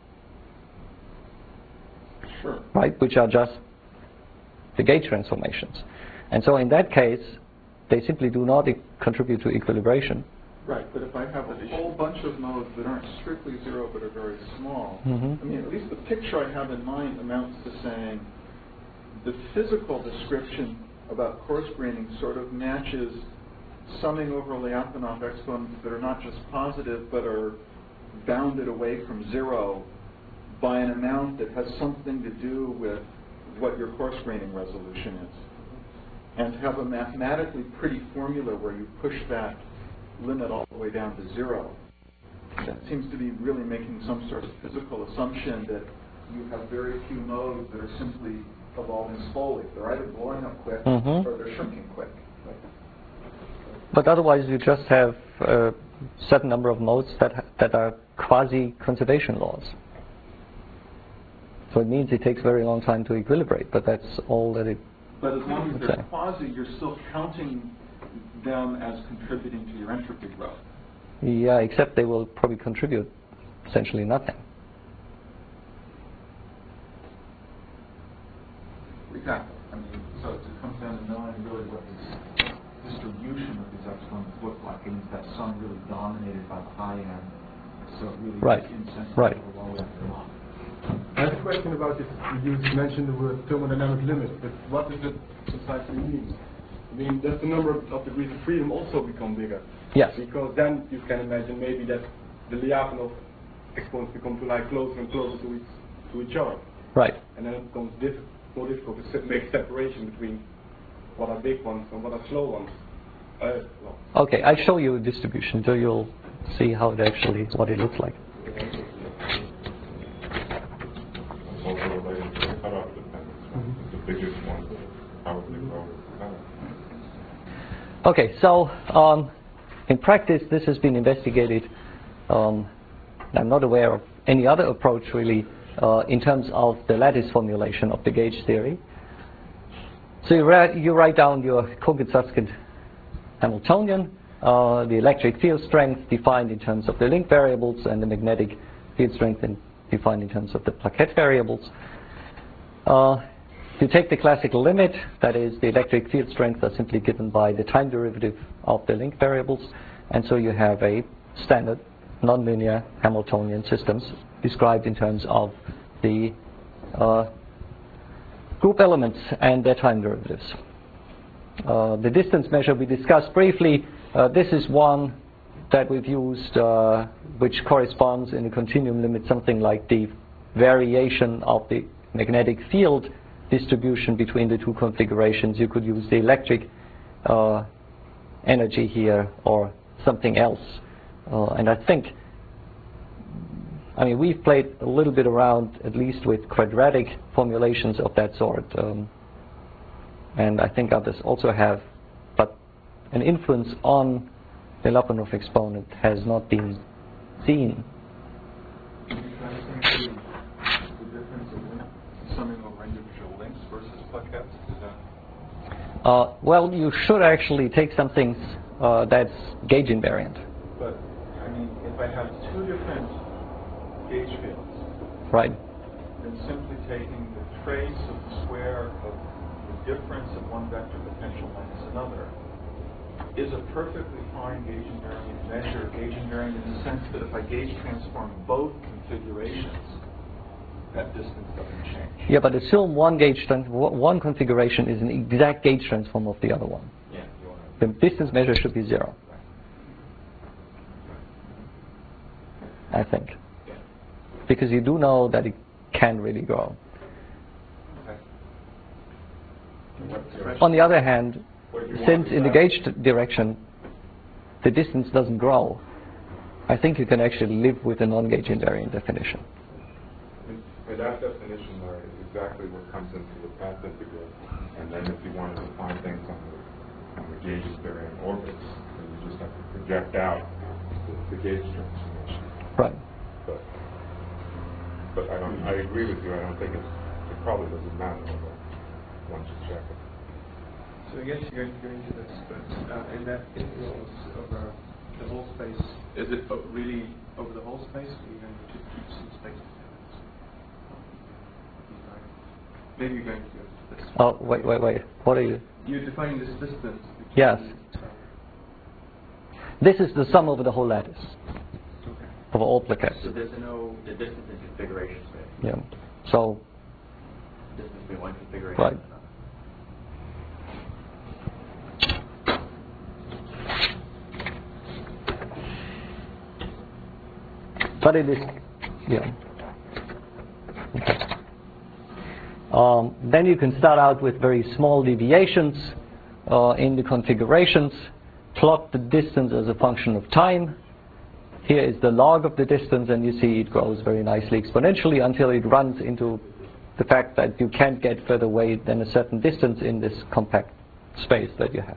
Sure. Right, which are just the gauge transformations. And so in that case, they simply do not contribute to equilibration. Right, but if I have a whole bunch of modes that aren't strictly zero but are very small, Mhm. I mean, at least the picture I have in mind amounts to saying the physical description about coarse graining sort of matches summing over Lyapunov exponents that are not just positive but are bounded away from zero by an amount that has something to do with what your coarse graining resolution is. and to have a mathematically pretty formula where you push that limit all the way down to 0, that seems to be really making some sort of physical assumption that you have very few modes that are simply evolving slowly. They're either blowing up quick or they're shrinking quick. But otherwise, you just have a certain number of modes that are quasi-conservation laws. So it means it takes a very long time to equilibrate, but that's all that it. But as long as would they're say. quasi, you're still counting them as contributing to your entropy growth. Yeah, except they will probably contribute essentially nothing. Exactly. I mean, so it comes down to knowing really what this distribution of these exponents look like, and is that some really dominated by the high end, so it really Right. is insensitive Right. to the low end or not. I have a question about this. You mentioned the word thermodynamic limit, but what does it precisely mean? I mean, does the number of degrees of freedom also become bigger? Yes. Because then you can imagine maybe that the Lyapunov exponents become to lie closer and closer to each other. Right. And then it becomes more difficult to make separation between what are big ones and what are slow ones. Okay, I'll show you a distribution so you'll see how it actually, what it looks like. Also related to the cutoff dependence, the biggest one, how would they grow with the cutoff? Okay, so in practice, this has been investigated. I'm not aware of any other approach really in terms of the lattice formulation of the gauge theory. So you write down your Kogan-Susskind Hamiltonian, the electric field strength defined in terms of the link variables, and the magnetic field strength defined in terms of the plaquette variables. You take the classical limit, that is the electric field strength are simply given by the time derivative of the link variables, and so you have a standard nonlinear Hamiltonian systems described in terms of the group elements and their time derivatives. The distance measure we discussed briefly. This is one that we've used which corresponds in a continuum limit something like the variation of the magnetic field distribution between the two configurations. You could use the electric energy here or something else. And I think, I mean, we've played a little bit around at least with quadratic formulations of that sort. And I think others also have, but an influence on the Lyapunov exponent has not been seen. Can you try to think the difference in summing over individual links versus plaquettes? Is that? Well, you should actually take something that's gauge invariant. But, I mean, if I have two different gauge fields, Right. then simply taking the trace of the square of the difference of one vector potential minus another is a perfectly fine gauge invariant measure. Gauge invariant in the sense that if I gauge transform both configurations, that distance doesn't change. Yeah, but assume one configuration is an exact gauge transform of the other one. Yeah, you want The distance measure should be 0. I think. Because you do know that it can really grow. On the other hand, since in the gauge direction the distance doesn't grow, I think you can actually live with a non-gauge invariant definition. By that definition, Larry, is exactly what comes into the path integral. And then if you want to define things on the gauge invariant orbits, then you just have to project out the gauge transformation. Right. But I agree with you. I don't think it probably doesn't matter once you check it. So I guess you're going to go into this, but in that intervals over the whole space, is it really over the whole space, or are you going to keep some space between it? Maybe you're going to go into this. Oh, wait. What are you? You're defining this distance. Yes. This is the sum over the whole lattice of all plaquettes. So there's the distance in configuration space. Yeah. So. Distance between one configuration Right. and another. But it is, yeah. Okay. Then you can start out with very small deviations. in the configurations, plot the distance as a function of time. Here is the log of the distance, and you see it grows very nicely exponentially until it runs into the fact that you can't get further away than a certain distance in this compact space that you have.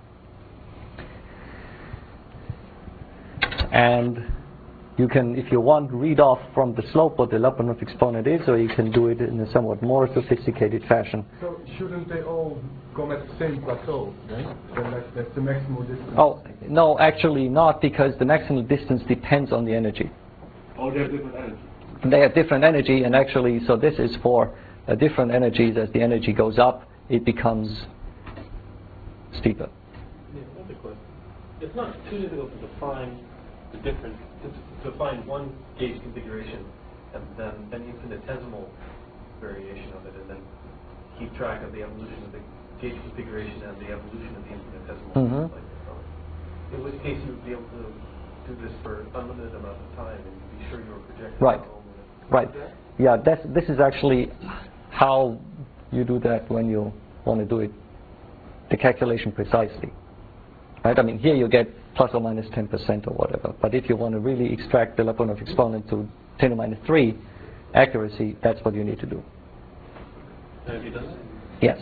And you can, if you want, read off from the slope what the Lyapunov exponent is, or you can do it in a somewhat more sophisticated fashion. So shouldn't they all come at the same plateau, right? So that's the maximal distance. Oh, no, actually not, because the maximal distance depends on the energy. Oh, they have different energy. They have different energy, and actually, so this is for different energies. As the energy goes up, it becomes steeper. Yeah, another question. It's not too difficult to define the difference, to find one gauge configuration and then an infinitesimal variation of it, and then keep track of the evolution of the gauge configuration and the evolution of the infinitesimal. Mm-hmm. In which case you would be able to do this for an unlimited amount of time and be sure you were projecting. Right. Right. Yeah, this is actually how you do that when you want to do it, the calculation precisely. Right? I mean, here you get plus or minus 10% or whatever. But if you want to really extract the Lyapunov exponent to 10 to the minus 3 accuracy, that's what you need to do. Have you done that? Yes.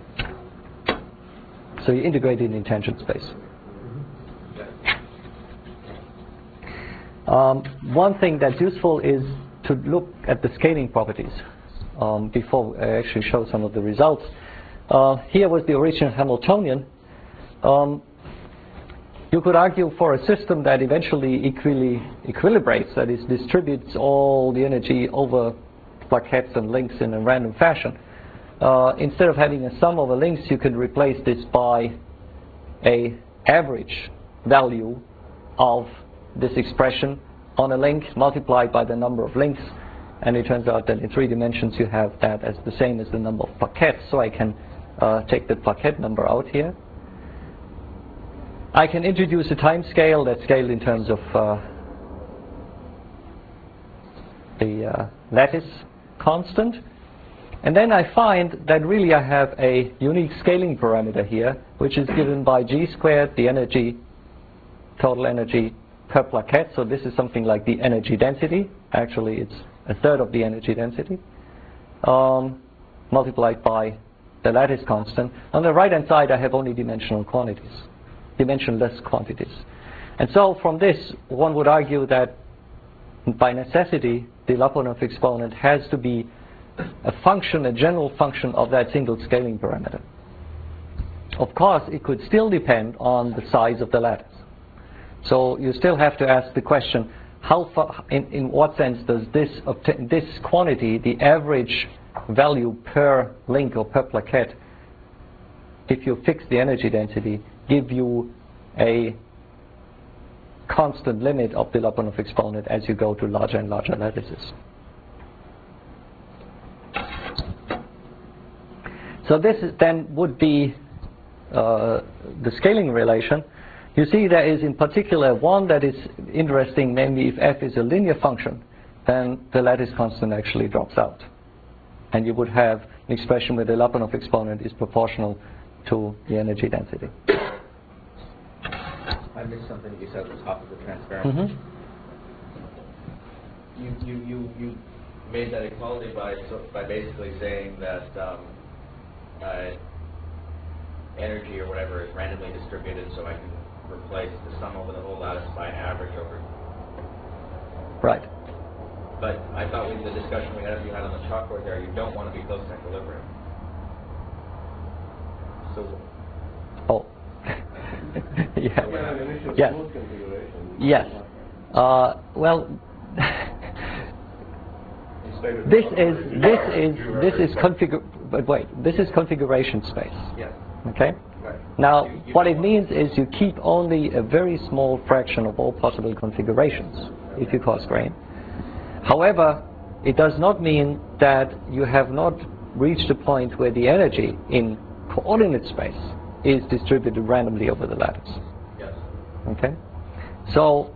So you integrate it in tangent space. One thing that's useful is to look at the scaling properties before I actually show some of the results. Here was the original Hamiltonian. You could argue for a system that eventually equilibrates, that is, distributes all the energy over plaquettes and links in a random fashion. Instead of having a sum over links, you could replace this by a average value of this expression on a link multiplied by the number of links, and it turns out that in 3 dimensions you have that as the same as the number of plaquettes. So I can take the plaquette number out here. I can introduce a time scale that's scaled in terms of the lattice constant. And then I find that really I have a unique scaling parameter here, which is given by g squared, the energy, total energy per plaquette. So this is something like the energy density. Actually, it's a third of the energy density, multiplied by the lattice constant. On the right-hand side, I have only dimensionless quantities. And so from this, one would argue that by necessity, the Lyapunov exponent has to be a function, a general function of that single scaling parameter. Of course, it could still depend on the size of the lattice. So you still have to ask the question, how far, in what sense does this quantity, the average value per link or per plaquette, if you fix the energy density, give you a constant limit of the Lyapunov exponent as you go to larger and larger lattices. So this then would be the scaling relation. You see there is in particular one that is interesting, namely if f is a linear function, then the lattice constant actually drops out. And you would have an expression where the Lyapunov exponent is proportional to the energy density. I missed something you said at the top of the transparency. Mm-hmm. You made that equality by basically saying that energy or whatever is randomly distributed, so I can replace the sum over the whole lattice by an average over. Right. But I thought with the discussion you had on the chalkboard there, you don't want to be close to equilibrium. So. Oh. Yeah. Yes. Yes. Well. This is configuration space. Yes. Okay. Right. Now, what it means is you keep only a very small fraction of all possible configurations if you coarse grain. However, it does not mean that you have not reached a point where the energy in coordinate space is distributed randomly over the lattice. Yes. Okay. So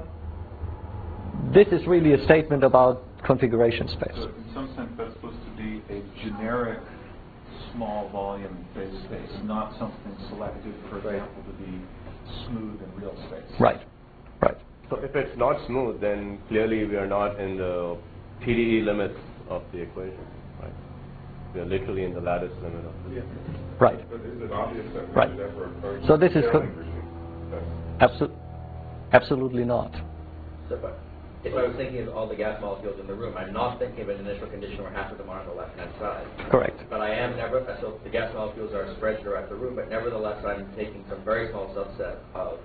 this is really a statement about configuration space. So in some sense, that's supposed to be a generic small volume in phase space, not something selected, for example, to be smooth in real space. Right. Right. So if it's not smooth, then clearly we are not in the PDE limits of the equation, right? We are literally in the lattice limit of the equation. Right. But is it obvious that we Right. should ever approach So this is scaling regime? absolutely not. So if I was thinking of all the gas molecules in the room, I'm not thinking of an initial condition where half of them are on the left-hand side. Correct. But I am never, so the gas molecules are spread throughout the room, but nevertheless I'm taking some very small subset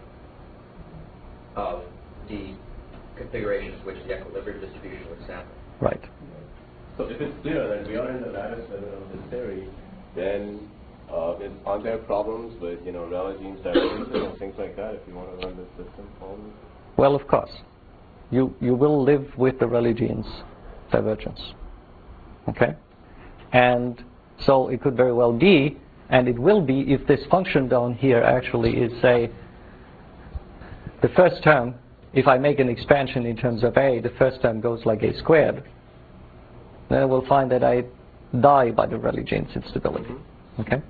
of the configurations which the equilibrium distribution would sample. Right. So if it's clear that we are in the lattice limit of this theory, then aren't there problems with, Rayleigh-Jeans divergence and things like that if you want to run this system always? Well, of course. You will live with the Rayleigh-Jeans divergence. Okay? And so it could very well be, and it will be, if this function down here actually is, say, the first term, if I make an expansion in terms of A, the first term goes like A squared, then I will find that I die by the Rayleigh-Jeans instability. Okay?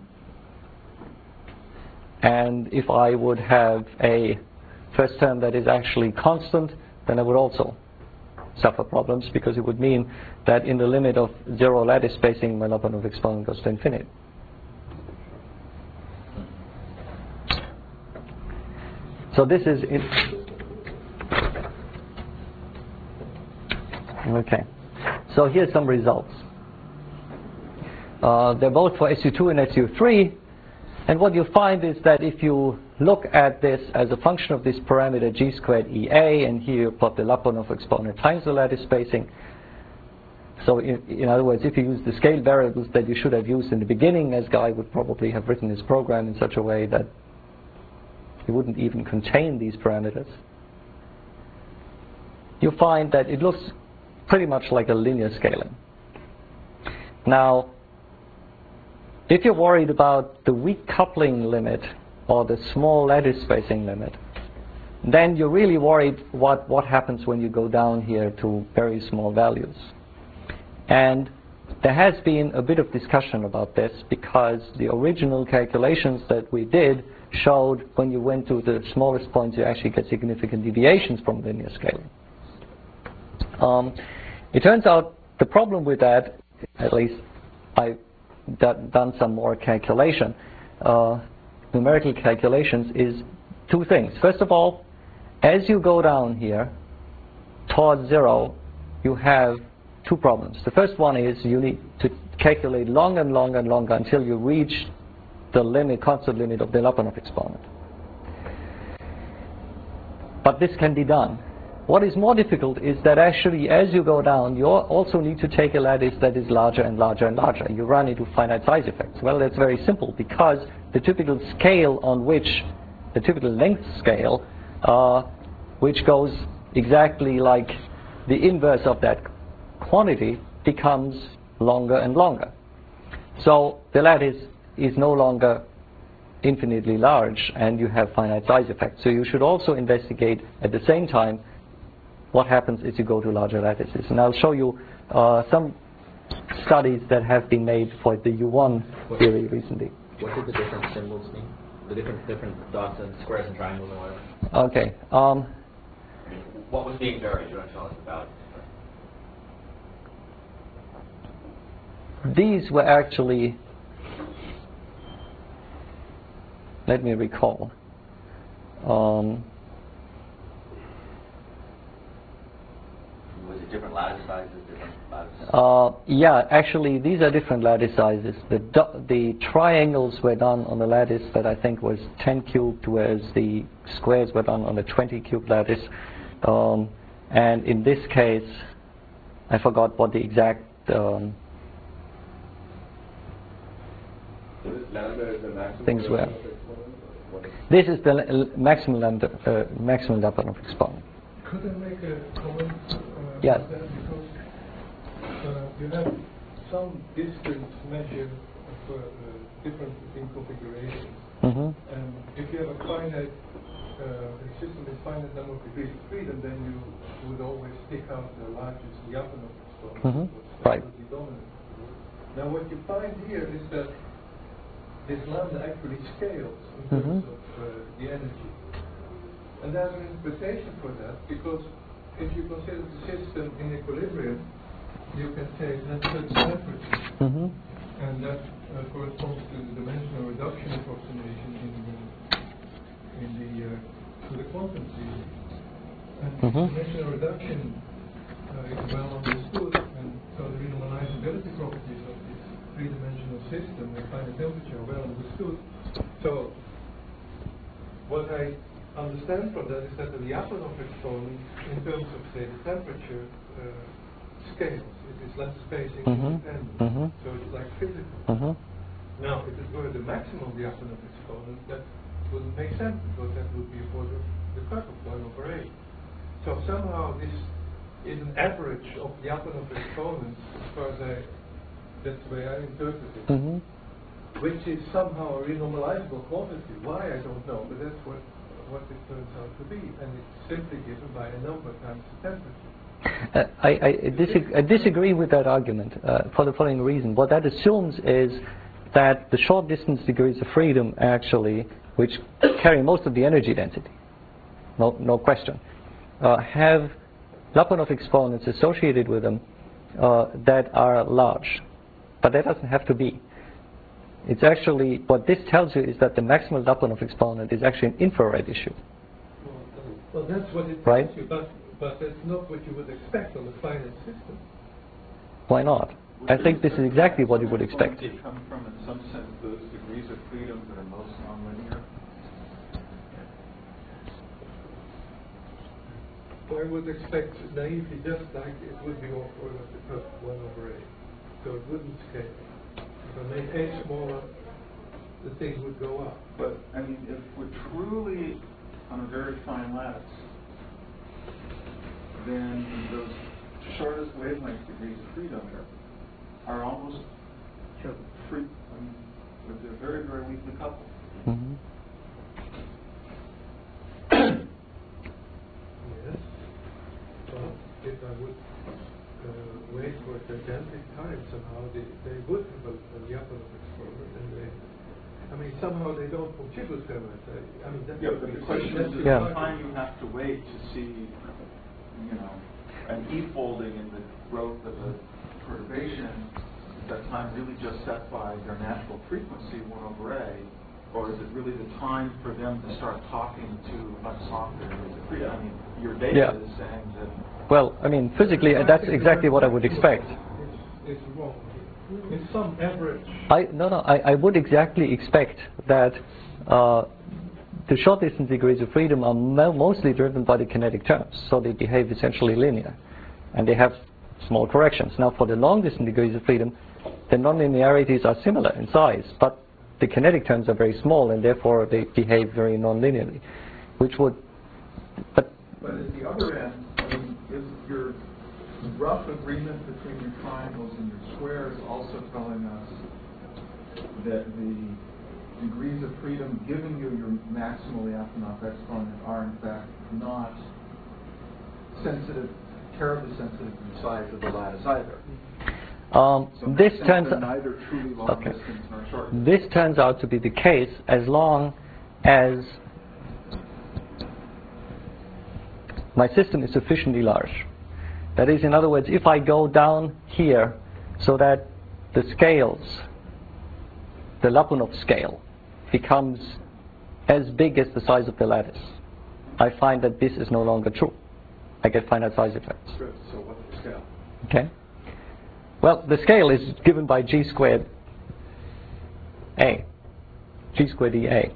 And if I would have a first term that is actually constant, then I would also suffer problems, because it would mean that in the limit of zero lattice spacing, my Lyapunov exponent goes to infinity. So this is it. Okay. So here's some results. They're both for SU2 and SU3. And what you find is that if you look at this as a function of this parameter g squared EA, and here you plot the Lyapunov exponent times the lattice spacing. So in other words, if you use the scale variables that you should have used in the beginning, as Guy would probably have written his program in such a way that it wouldn't even contain these parameters, you find that it looks pretty much like a linear scaling. Now, if you're worried about the weak coupling limit or the small lattice spacing limit, then you're really worried what happens when you go down here to very small values. And there has been a bit of discussion about this, because the original calculations that we did showed when you went to the smallest points, you actually get significant deviations from linear scaling. It turns out the problem with that, at least I've done some more calculation, numerical calculations, is two things. First of all, as you go down here towards zero, you have two problems. The first one is you need to calculate longer and longer and longer until you reach the limit, constant limit of the Lyapunov exponent. But this can be done. What is more difficult is that actually as you go down, you also need to take a lattice that is larger and larger and larger. You run into finite size effects. Well, that's very simple, because the typical scale on which, the typical length scale, which goes exactly like the inverse of that quantity, becomes longer and longer. So the lattice is no longer infinitely large, and you have finite size effects. So you should also investigate at the same time what happens if you go to larger lattices. And I'll show you some studies that have been made for the U1 theory recently. What did the different symbols mean? The different dots and squares and triangles and whatever? Okay. What was being varied? You want to tell us about? These were actually, let me recall. Was it different lattice sizes, different lattice? Yeah, actually these are different lattice sizes. The triangles were done on a lattice that I think was 10 cubed, whereas the squares were done on a 20 cubed lattice. And in this case, I forgot what the exact things were. This is the maximum Lyapunov exponent. Could I make a comment? Yes. Because you have some distance measure of different in configurations. Mm-hmm. And if you have a finite system with finite number of degrees of freedom, then you would always pick out the largest Lyapunov exponent. Mm-hmm. Right. Dominant. Now what you find here is that this lambda actually scales in terms of the energy. And there's an interpretation for that, because if you consider the system in equilibrium, you can say that's certain temperature. And that corresponds to the dimensional reduction approximation to the quantum theory. And dimensional reduction is well understood, and so the renormalizability properties of this three-dimensional system and finite temperature are well understood. So what I understand from that is that the Lyapunov exponent, in terms of, say, the temperature, scales. It is less spacing independent. So it's like physical. Now, if it were the maximum Lyapunov exponent, that wouldn't make sense, because that would be a part of the cutoff 1/8. So somehow this is an average of Lyapunov exponents, as far as that's the way I interpret it, which is somehow a renormalizable quantity. Why, I don't know, but that's what it turns out to be, and it's simply given by a number times the temperature. I disagree with that argument for the following reason. What that assumes is that the short distance degrees of freedom, actually, which carry most of the energy density, no question, have Lyapunov exponents associated with them that are large. But that doesn't have to be. It's actually, what this tells you is that the maximal Lyapunov exponent is actually an infrared issue. Well, that's what it right? tells you, but that's not what you would expect on a finite system. Why not? I think this is exactly what you would expect. It come from, in some sense, those degrees of freedom that are most nonlinear. So I would expect naively, just like it would be all for the cut 1/8. So it wouldn't scale. If I made A smaller, the thing would go up. But, I mean, if we're truly on a very fine lattice, then those shortest wavelength degrees of freedom are almost free. I mean, they're very, very weakly coupled. Yes. Well, if I would wait for a gigantic time, somehow they would have a Lyapunov exponent, and I mean, somehow they don't contribute very much. I mean, that's but the question is the time you have to wait to see, an e-folding in the growth of a perturbation, is that time really just set by their natural frequency, 1/A, or is it really the time for them to start talking to much softer degrees of freedom? I mean, your data is saying that. Well, I mean, physically, that's exactly what I would expect. It's wrong. In some average. I would exactly expect that the short distance degrees of freedom are mostly driven by the kinetic terms, so they behave essentially linear, and they have small corrections. Now, for the long distance degrees of freedom, the nonlinearities are similar in size, but the kinetic terms are very small, and therefore they behave very nonlinearly, which would. But at the other end, I mean, is your rough agreement between your triangles and your squares also telling us that the degrees of freedom giving you your maximal Lyapunov exponent are in fact not sensitive, terribly sensitive to the size of the lattice either? So this turns neither truly long distance nor short distance. This turns out to be the case as long as my system is sufficiently large. That is, in other words, if I go down here so that the scales, the Lyapunov scale, becomes as big as the size of the lattice, I find that this is no longer true. I get finite size effects. Good. So what's the scale? Okay. Well, the scale is given by G squared A. G squared EA.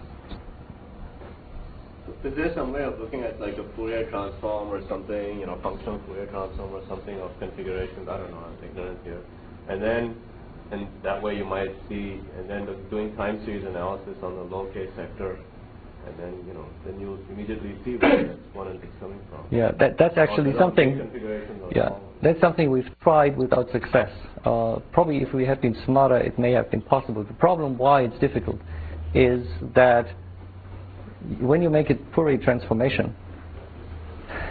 Is there some way of looking at like a Fourier transform or something, functional Fourier transform or something of configurations? I don't know, I'm ignorant here. And that way you might see, and then doing time series analysis on the low K sector, and then then you'll immediately see where that one is coming from. Yeah, that's actually something. Yeah, that's something we've tried without success. Probably if we had been smarter, it may have been possible. The problem why it's difficult is that when you make a Fourier transformation,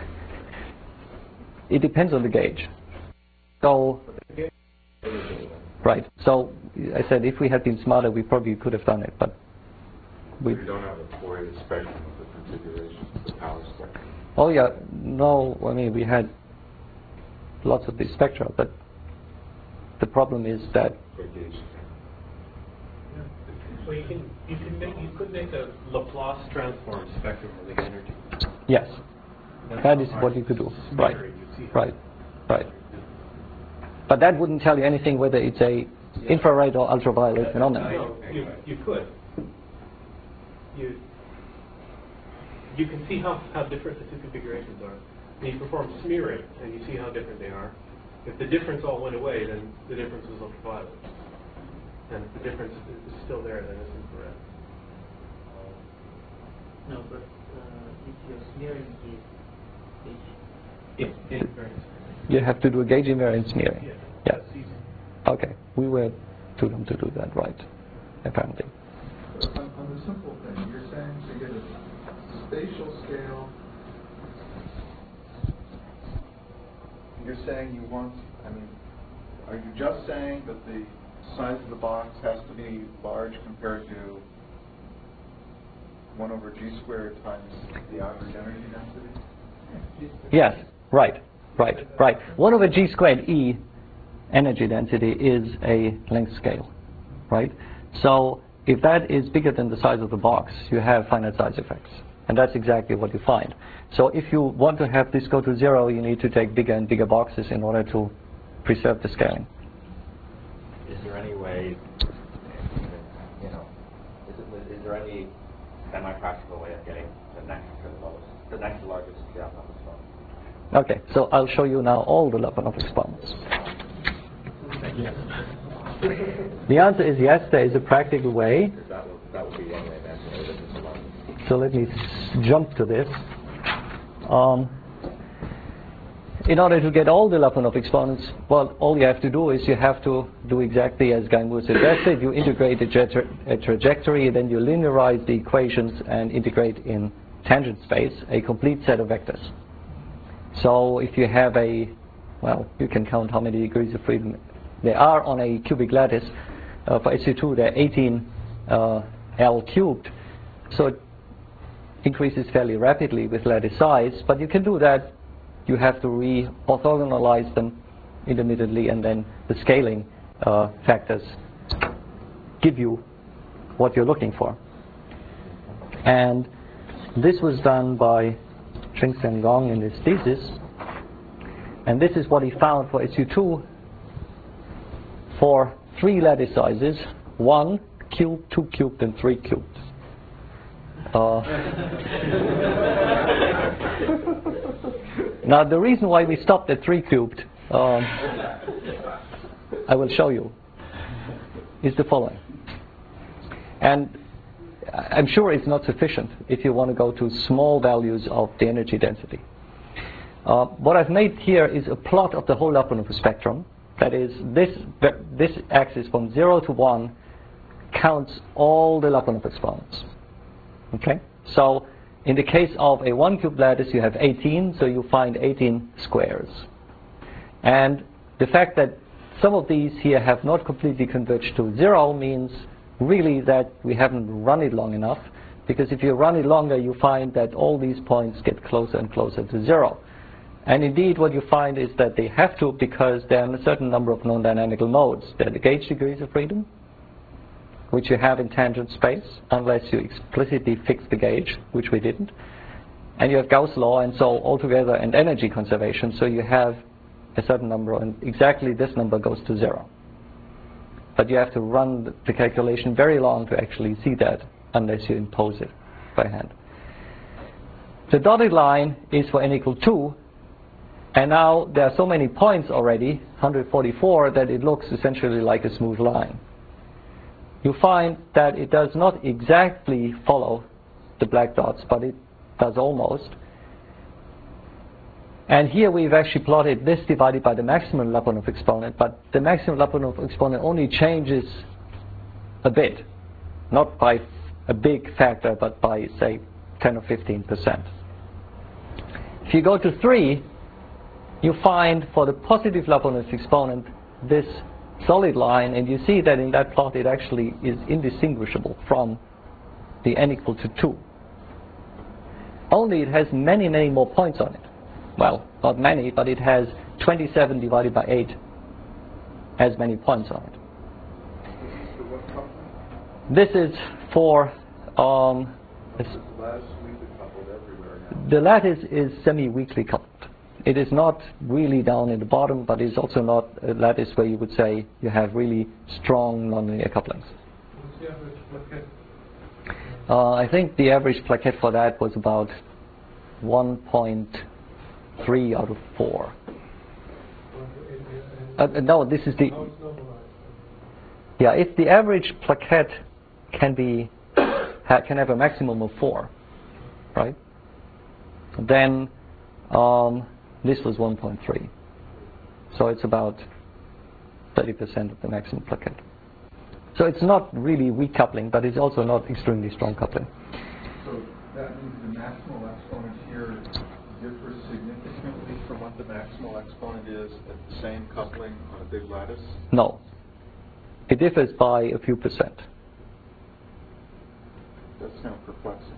it depends on the gauge. So Right. So I said if we had been smarter, we probably could have done it, but we don't have a Fourier spectrum of the configuration, the power spectrum. Oh yeah, no, I mean we had lots of these spectra, but the problem is that well, you could make a Laplace transform spectrum of the energy. yes, That's that is how what hard you could do. smear Right, it, you see how- right, right. But that wouldn't tell you anything whether it's a infrared or ultraviolet phenomenon. No, you could. You can see how different the two configurations are. And you perform smearing, and you see how different they are. If the difference all went away, then the difference was ultraviolet. And if the difference is still there, then it's infrared. No, but if your smearing is You have to do a gauge invariant smearing. Yeah. Yeah. That's easy. Okay, we were too dumb to do that, right? Apparently. So on the simple thing, you're saying to get a spatial scale, you're saying you want, I mean, are you just saying that the size of the box has to be large compared to 1 over g squared times the average energy density? Yes, right. 1 over g squared E energy density is a length scale, right? So if that is bigger than the size of the box, you have finite size effects. And that's exactly what you find. So if you want to have this go to 0, you need to take bigger and bigger boxes in order to preserve the scaling. Is there any way, is there any semi-practical way of getting the next to largest Lyapunov exponent? Okay, so I'll show you now all the Lyapunov exponents. The answer is yes, there is a practical way. That would be one way of answering it. So let me jump to this. In order to get all the Lyapunov exponents, well, all you have to do is you have to do exactly as Gaimur suggested. You integrate a trajectory, then you linearize the equations and integrate in tangent space a complete set of vectors. So if you have well, you can count how many degrees of freedom there are on a cubic lattice. For SU2, there are 18 L cubed. So it increases fairly rapidly with lattice size, but you can do that. You have to re-orthogonalize them intermittently, and then the scaling factors give you what you're looking for. And this was done by Cheng-Sen Gong in his thesis, and this is what he found for SU2 for 3 lattice sizes: 1 cubed, 2 cubed, and 3 cubed. Now the reason why we stopped at 3 cubed, I will show you, is the following. And I'm sure it's not sufficient if you want to go to small values of the energy density. What I've made here is a plot of the whole Lyapunov spectrum. That is, this axis from 0 to 1 counts all the Lyapunov exponents. Okay? So in the case of a 1 cube lattice, you have 18, so you find 18 squares. And the fact that some of these here have not completely converged to 0 means really that we haven't run it long enough, because if you run it longer, you find that all these points get closer and closer to 0. And indeed, what you find is that they have to, because there are a certain number of non-dynamical modes. There are the gauge degrees of freedom, which you have in tangent space, unless you explicitly fix the gauge, which we didn't. And you have Gauss law, and so altogether, and energy conservation, so you have a certain number, and exactly this number goes to 0. But you have to run the calculation very long to actually see that, unless you impose it by hand. The dotted line is for n equal 2, and now there are so many points already, 144, that it looks essentially like a smooth line. You find that it does not exactly follow the black dots, but it does almost. And here we've actually plotted this divided by the maximum Lyapunov exponent, but the maximum Lyapunov exponent only changes a bit, not by a big factor, but by, say, 10 or 15%. If you go to 3, you find for the positive Lyapunov exponent this solid line, and you see that in that plot it actually is indistinguishable from the n equal to 2. Only it has many, many more points on it. Well, not many, but it has 27 divided by 8 as many points on it. This is for the lattice is semi-weakly coupled. It is not really down in the bottom, but it's also not a lattice where you would say you have really strong nonlinear couplings. What's the average plaquette? I think the average plaquette for that was about 1.3 out of 4. No, this is the... How it's normalized? Yeah, if the average plaquette can be can have a maximum of 4, right? Then this was 1.3. So it's about 30% of the maximum plaquette. So it's not really weak coupling, but it's also not extremely strong coupling. So that means the maximal exponent here differs significantly from what the maximal exponent is at the same coupling on a big lattice? No. It differs by a few percent. That's now perplexing.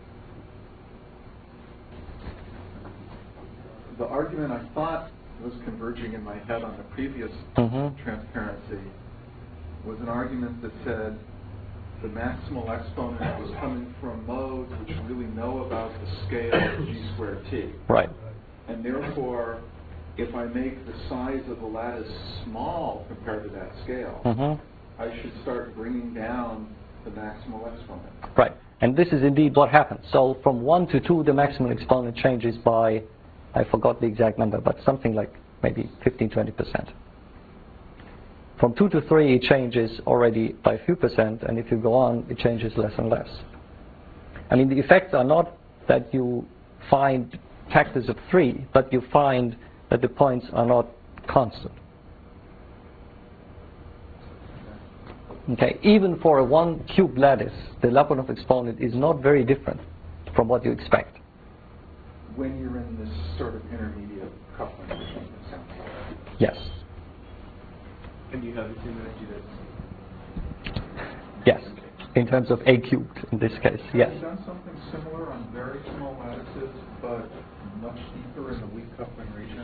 The argument I thought was converging in my head on the previous transparency was an argument that said the maximal exponent was coming from modes which really know about the scale of g squared t. Right. And therefore, if I make the size of the lattice small compared to that scale, I should start bringing down the maximal exponent. Right. And this is indeed what happens. So from 1 to 2, the maximal exponent changes by, I forgot the exact number, but something like maybe 15-20%. From 2 to 3, it changes already by a few percent, and if you go on, it changes less and less. I mean, the effects are not that you find factors of 3, but you find that the points are not constant. Okay, even for a 1-cube lattice, the Lyapunov exponent is not very different from what you expect. When you're in this sort of intermediate coupling regime, it sounds like. Yes. And you have the same energy that's... Yes, in terms of a cubed in this case, yes. Have you done something similar on very small lattices, but much deeper in the weak coupling region?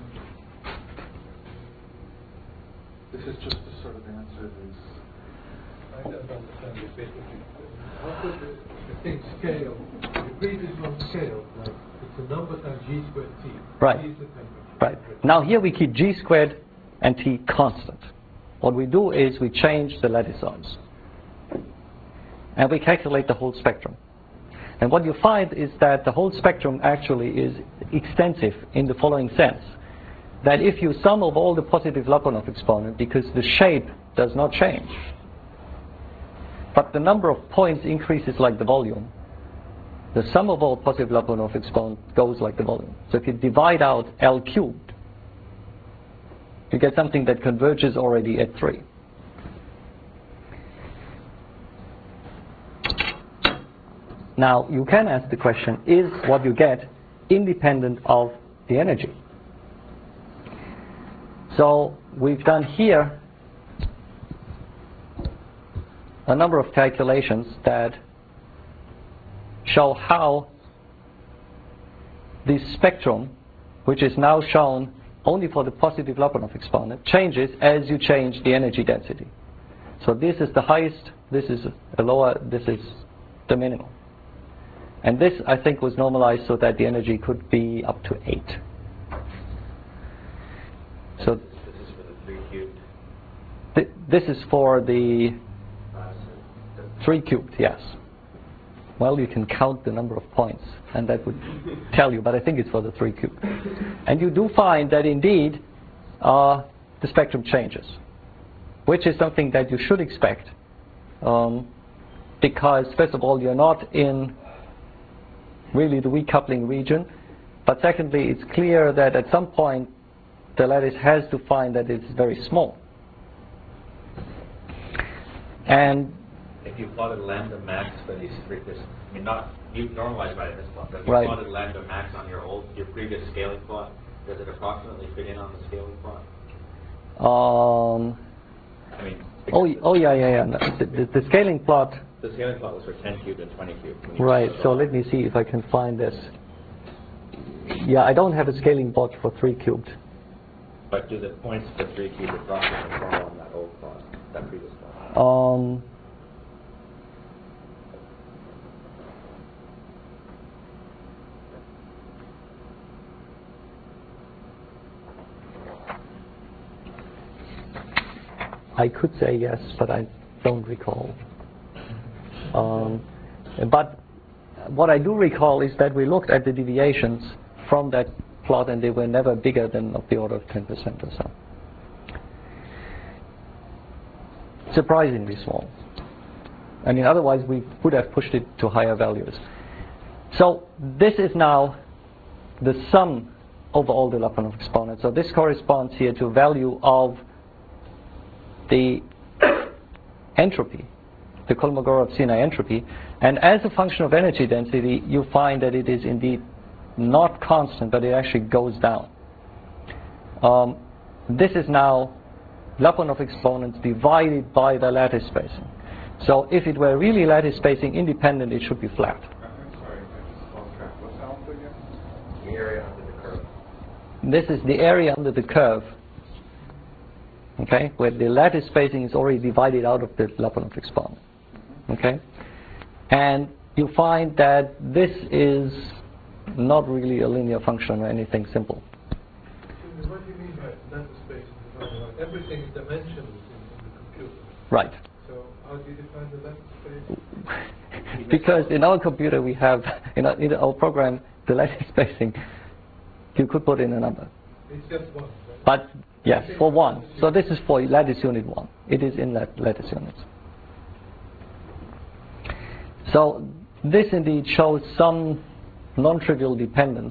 This is just to sort of answer these. I don't understand the bit. How could the thing scale? The previous one scaled, like it's a number times g squared t. Right. T is the temperature. Right. Now here we keep g squared and t constant. What we do is we change the lattice size. And we calculate the whole spectrum. And what you find is that the whole spectrum actually is extensive in the following sense. That if you sum of all the positive Lyapunov exponent, because the shape does not change, but the number of points increases like the volume, the sum of all positive Lyapunov exponent goes like the volume. So if you divide out L cubed, you get something that converges already at 3. Now, you can ask the question, is what you get independent of the energy? So we've done here a number of calculations that show how the spectrum, which is now shown only for the positive Lyapunov exponent, changes as you change the energy density. So this is the highest, this is the lower, this is the minimum. And this, I think, was normalized so that the energy could be up to 8. So this is for the 3 cubed. This is for the 3 cubed, yes. Well, you can count the number of points, and that would tell you, but I think it's for the 3 cubed. And you do find that indeed the spectrum changes, which is something that you should expect, because first of all, you're not in really the weak coupling region, but secondly, it's clear that at some point the lattice has to find that it's very small. And if you plotted lambda max for these three, I mean, not you normalize by this plot, but if you right. plotted lambda max on your previous scaling plot, does it approximately fit in on the scaling plot? I mean, yeah. No, the scaling plot. the scaling plot was for 10 cubed and 20 cubed. Right. So let me see if I can find this. Yeah, I don't have a scaling plot for 3 cubed. But do the points for 3 cubed approximately fall on that old plot, that previous plot? I could say yes, but I don't recall. But what I do recall is that we looked at the deviations from that plot, and they were never bigger than of the order of 10% or so. Surprisingly small. I mean, otherwise we would have pushed it to higher values. So this is now the sum over all the Lyapunov exponents. So this corresponds here to value of the entropy, the Kolmogorov-Sinai entropy, and as a function of energy density, you find that it is indeed not constant, but it actually goes down. This is now Lyapunov exponents divided by the lattice spacing. So if it were really lattice spacing independent, it should be flat. I'm sorry, I just lost track. What's alpha again? The area under the curve. This is the area under the curve, okay, where the lattice spacing is already divided out of the Lyapunov exponent. Okay? And you find that this is not really a linear function or anything simple. What do you mean by lattice spacing? Everything is dimensional in the computer. Right. So how do you define the lattice spacing? Because in our computer we have, in our program, the lattice spacing, you could put in a number. It's just one, right? But yes, for 1. So this is for lattice unit 1. It is in that lattice units. So this indeed shows some non-trivial dependence,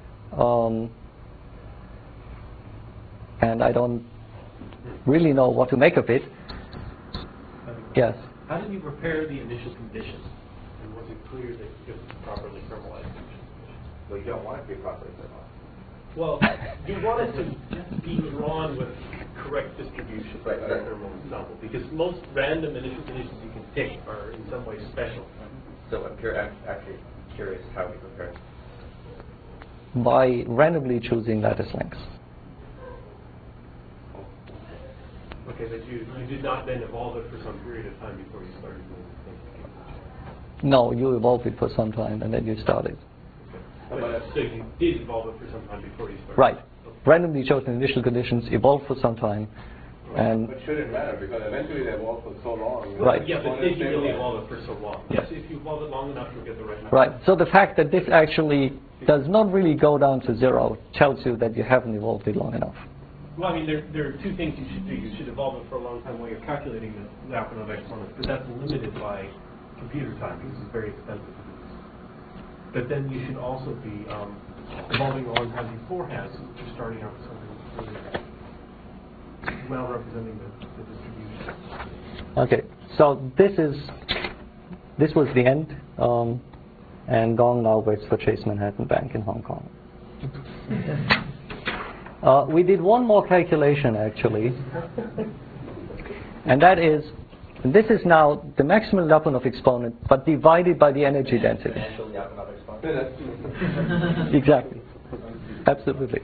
and I don't really know what to make of it. Yes. How did you prepare the initial conditions? And was it clear that it was properly thermalized? Well, you don't want it to be properly thermalized. Well, you want it to be drawn with correct distribution of the thermal ensemble, because most random initial conditions you can pick are in some way special. So I'm actually curious how we prepared. By randomly choosing lattice lengths. Okay, but you did not then evolve it for some period of time before you started doing things. No, you evolve it for some time and then you start it. Okay. So you did evolve it for some time before you started. Right. Randomly chosen initial conditions evolve for some time. And but shouldn't matter because eventually they evolve for so long. Right. Yeah, but did you really evolve it for so long? Yes, if you evolve it long enough, you'll get the right number. right. So the fact that this actually does not really go down to 0 tells you that you haven't evolved it long enough. Well, I mean, there are two things you should do. You should evolve it for a long time while you're calculating the Lyapunov exponents, but that's limited by computer time because it's very expensive. But then you should also be evolving a long time beforehand, so you're starting out with something really well representing the distribution. Okay. So this was the end, and Gong now works for Chase Manhattan Bank in Hong Kong. We did one more calculation actually, and that is, this is now the maximum Lyapunov exponent, but divided by the energy density. Exponential Lyapunov exponent. Exactly. Absolutely.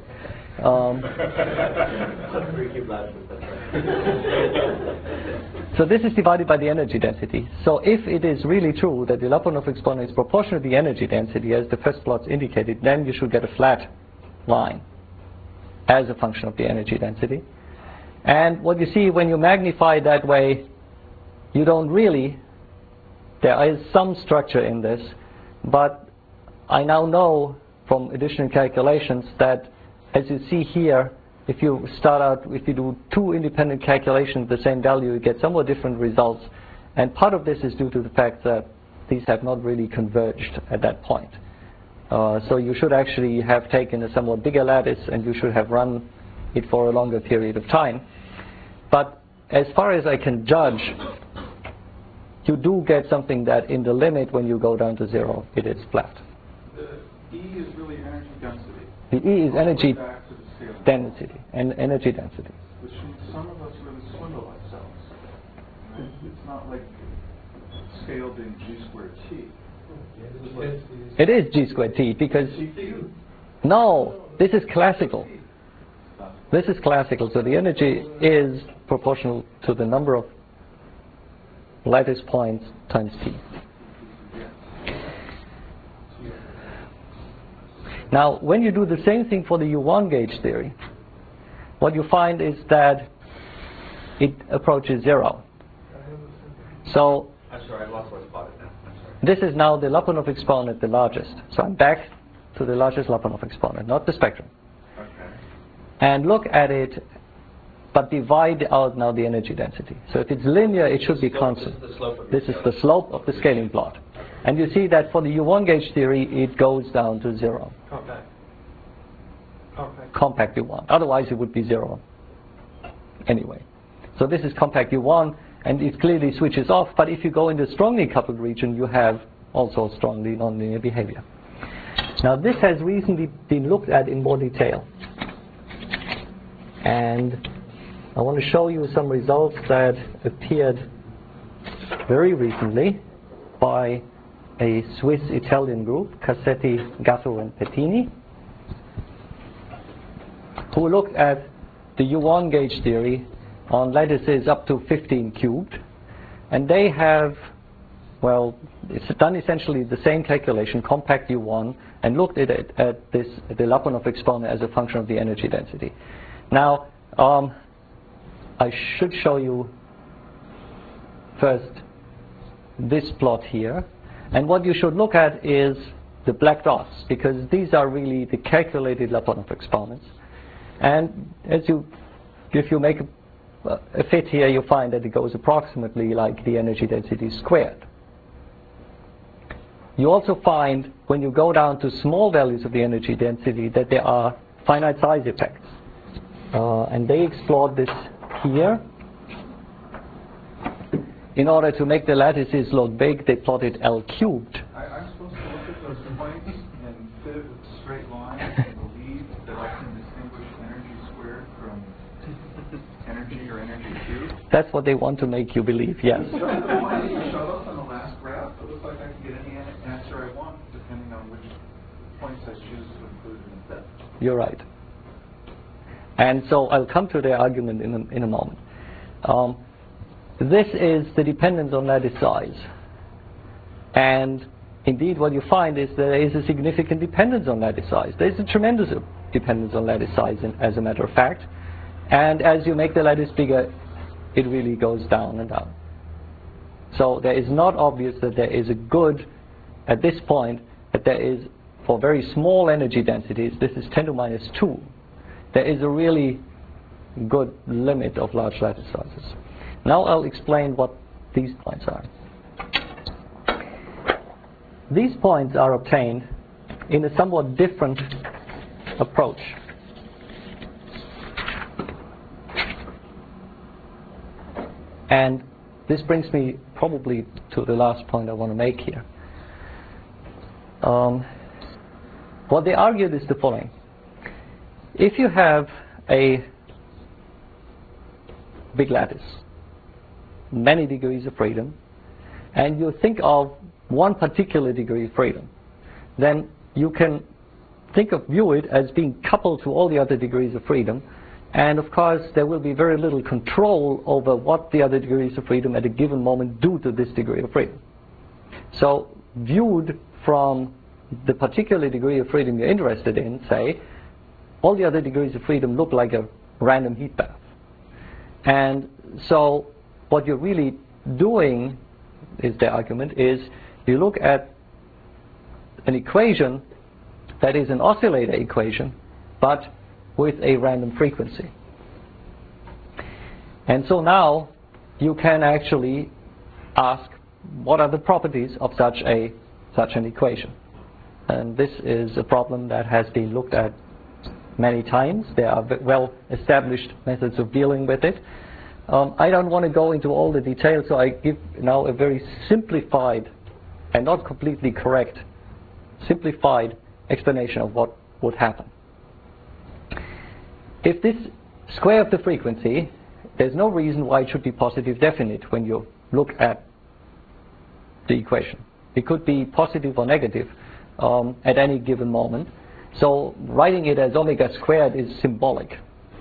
So this is divided by the energy density. So if it is really true that the Lyapunov exponent is proportional to the energy density, as the first plots indicated, then you should get a flat line as a function of the energy density. And what you see when you magnify that way, you don't really, there is some structure in this, but I now know from additional calculations that, as you see here, if you start out, if you do 2 independent calculations of the same value, you get somewhat different results. And part of this is due to the fact that these have not really converged at that point. So you should actually have taken a somewhat bigger lattice and you should have run it for a longer period of time. But as far as I can judge, you do get something that in the limit when you go down to 0, it is flat. The E is really energy density. The E is energy Back to the scaling. density and energy density. Which means some of us really swindle ourselves. not like scale being g squared t. It is g squared t because no, this is classical. This is classical, so the energy is proportional to the number of lattice points times t. Now, when you do the same thing for the U1 gauge theory, what you find is that it approaches 0. So, I'm sorry, I lost where I spotted now. I'm sorry. this is now the Lyapunov exponent, the largest. So I'm back to the largest Lyapunov exponent, not the spectrum. Okay. And look at it, but divide out now the energy density. So if it's linear, it should be constant. This is the slope of the scaling plot. And you see that for the U1 gauge theory, it goes down to 0. Compact. Compact U1. Otherwise, it would be 0 anyway. So this is compact U1, and it clearly switches off. But if you go in the strongly coupled region, you have also strongly nonlinear behavior. Now, this has recently been looked at in more detail. And I want to show you some results that appeared very recently by a Swiss-Italian group, Cassetti, Gatto, and Pettini, who looked at the U1 gauge theory on lattices up to 15 cubed. And they have, well, it's done essentially the same calculation, compact U1, and looked at it at this, the Lyapunov exponent as a function of the energy density. Now, I should show you first this plot here. And what you should look at is the black dots, because these are really the calculated Lyapunov exponents. And if you make a fit here, you find that it goes approximately like the energy density squared. You also find, when you go down to small values of the energy density, that there are finite size effects. And they explored this here. In order to make the lattices look big, they plotted L cubed. I'm supposed to look at those points and fit it with a straight line and believe that I can distinguish energy squared from energy or energy cubed? That's what they want to make you believe, yes. So the points you showed us on the last graph, it looks like I can get any answer I want depending on which points I choose to include in the set. You're right. And so I'll come to their argument in a moment. This is the dependence on lattice size. And indeed what you find is there is a significant dependence on lattice size. There's a tremendous dependence on lattice size, as a matter of fact. And as you make the lattice bigger, it really goes down and down. So there is not obvious that there is a good, at this point, that there is, for very small energy densities, this is 10 to minus 2, there is a really good limit of large lattice sizes. Now I'll explain what these points are. These points are obtained in a somewhat different approach. And this brings me probably to the last point I want to make here. What they argued is the following. If you have a big lattice, many degrees of freedom, and you think of one particular degree of freedom, then you can view it as being coupled to all the other degrees of freedom, and of course there will be very little control over what the other degrees of freedom at a given moment do to this degree of freedom. So viewed from the particular degree of freedom you're interested in, say, all the other degrees of freedom look like a random heat bath. And so what you're really doing, is the argument, is you look at an equation that is an oscillator equation, but with a random frequency. And so now you can actually ask, what are the properties of such an equation? And this is a problem that has been looked at many times. There are well-established methods of dealing with it. I don't want to go into all the details, so I give now a very simplified and not completely correct, simplified explanation of what would happen. If this square of the frequency, there's no reason why it should be positive definite when you look at the equation. It could be positive or negative at any given moment. So writing it as omega squared is symbolic.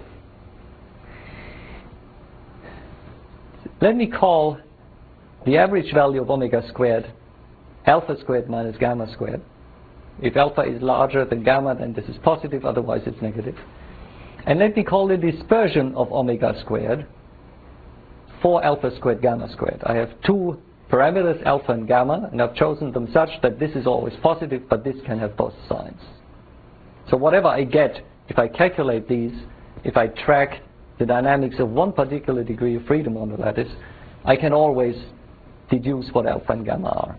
Let me call the average value of omega squared alpha squared minus gamma squared. If alpha is larger than gamma, then this is positive, otherwise it's negative. And let me call the dispersion of omega squared 4 alpha squared gamma squared. I have two parameters, alpha and gamma, and I've chosen them such that this is always positive, but this can have both signs. So whatever I get, if I calculate these, if I track the dynamics of one particular degree of freedom on the lattice, I can always deduce what alpha and gamma are.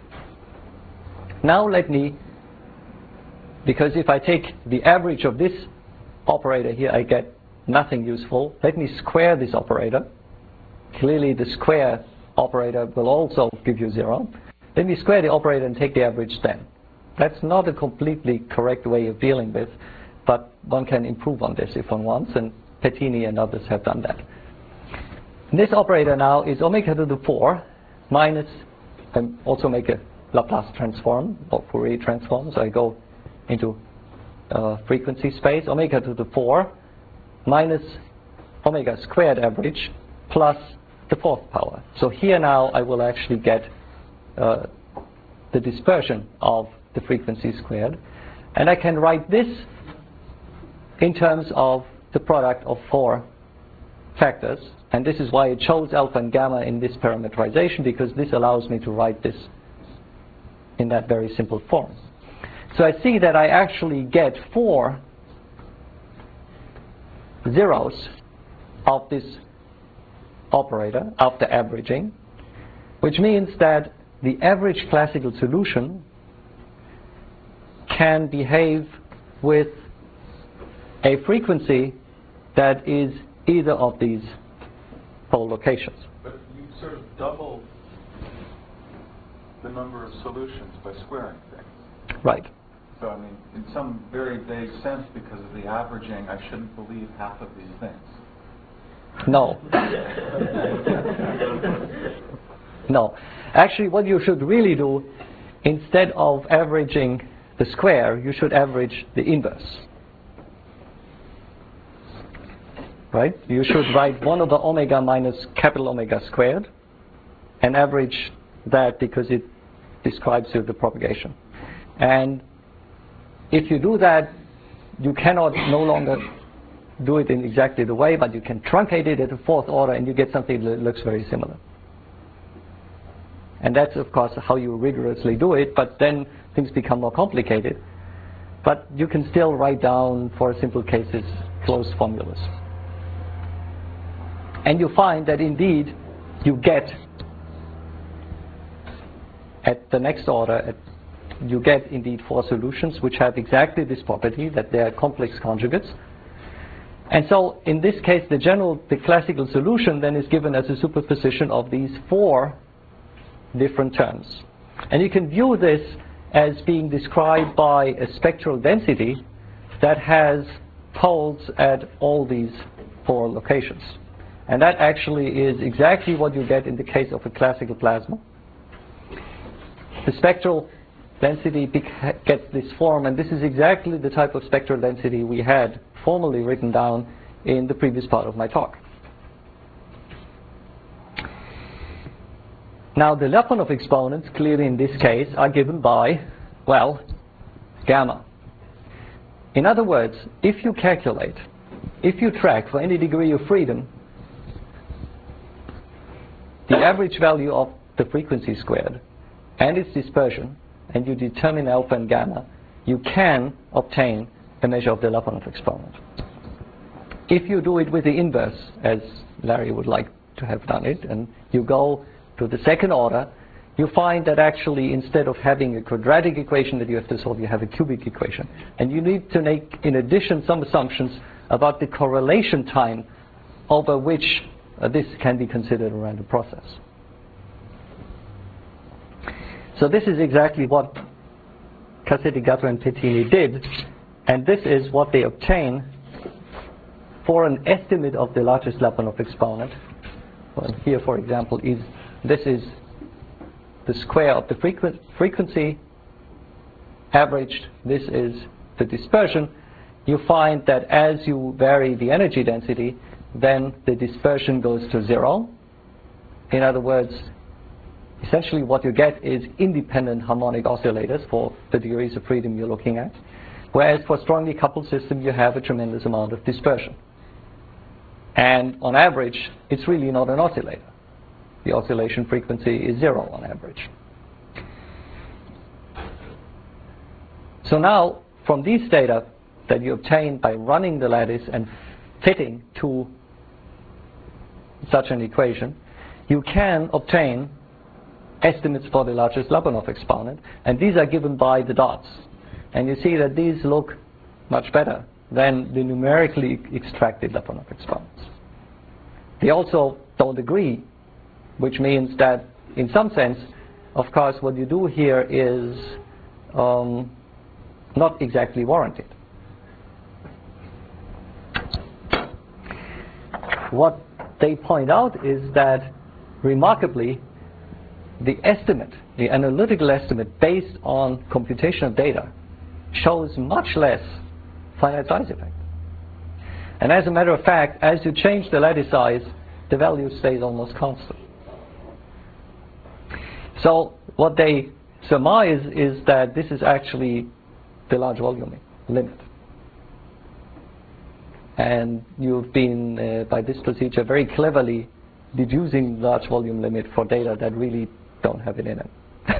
Now let me, because if I take the average of this operator here, I get nothing useful. Let me square this operator. Clearly the square operator will also give you 0. Let me square the operator and take the average then. That's not a completely correct way of dealing with, but one can improve on this if one wants, and Pettini and others have done that. This operator now is omega to the 4 minus, and also make a Laplace transform or Fourier transform, so I go into frequency space, omega to the 4 minus omega squared average plus the 4th power. So here now I will actually get the dispersion of the frequency squared, and I can write this in terms of the product of 4 factors, and this is why it shows alpha and gamma in this parameterization, because this allows me to write this in that very simple form. So I see that I actually get 4 zeros of this operator after averaging, which means that the average classical solution can behave with a frequency that is either of these 4 locations. But you sort of double the number of solutions by squaring things. Right. So I mean, in some very vague sense, because of the averaging, I shouldn't believe half of these things. No. No. Actually, what you should really do, instead of averaging the square, you should average the inverse. Right? You should write 1 over omega minus capital omega squared and average that because it describes you the propagation. And if you do that, you cannot no longer do it in exactly the way, but you can truncate it at the 4th order and you get something that looks very similar. And that's of course how you rigorously do it, but then things become more complicated. But you can still write down, for simple cases, closed formulas. And you find that indeed you get at the next order, you get indeed 4 solutions which have exactly this property, that they are complex conjugates. And so in this case the classical solution then is given as a superposition of these 4 different terms. And you can view this as being described by a spectral density that has poles at all these 4 locations. And that actually is exactly what you get in the case of a classical plasma. The spectral density gets this form, and this is exactly the type of spectral density we had formally written down in the previous part of my talk. Now the Lyapunov exponents, clearly in this case, are given by, well, gamma. In other words, if you calculate, if you track for any degree of freedom the average value of the frequency squared and its dispersion, and you determine alpha and gamma, you can obtain a measure of the Lyapunov exponent. If you do it with the inverse, as Larry would like to have done it, and you go to the 2nd order, you find that actually instead of having a quadratic equation that you have to solve, you have a cubic equation. And you need to make, in addition, some assumptions about the correlation time over which this can be considered a random process. So this is exactly what Cassetti, Gatter, and Pettini did, and this is what they obtain for an estimate of the largest Lyapunov exponent. Well, here, for example, is this is the square of the frequency averaged, this is the dispersion, you find that as you vary the energy density, then the dispersion goes to 0. In other words, essentially what you get is independent harmonic oscillators for the degrees of freedom you're looking at, whereas for strongly coupled system you have a tremendous amount of dispersion. And on average, it's really not an oscillator. The oscillation frequency is 0 on average. So now, from these data that you obtain by running the lattice and fitting to such an equation, you can obtain estimates for the largest Lyapunov exponent, and these are given by the dots. And you see that these look much better than the numerically extracted Lyapunov exponents. They also don't agree, which means that in some sense, of course, what you do here is not exactly warranted. What they point out is that, remarkably, the estimate, the analytical estimate based on computational data, shows much less finite size effect. And as a matter of fact, as you change the lattice size, the value stays almost constant. So what they surmise is that this is actually the large volume limit. And you've been, by this procedure, very cleverly deducing large volume limit for data that really don't have it in it.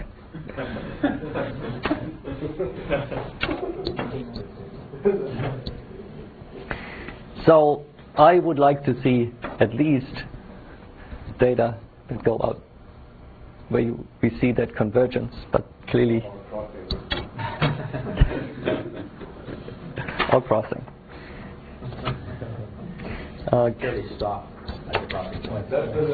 So I would like to see at least data that go out where we see that convergence, but clearly or crossing. Stop at the crossing point.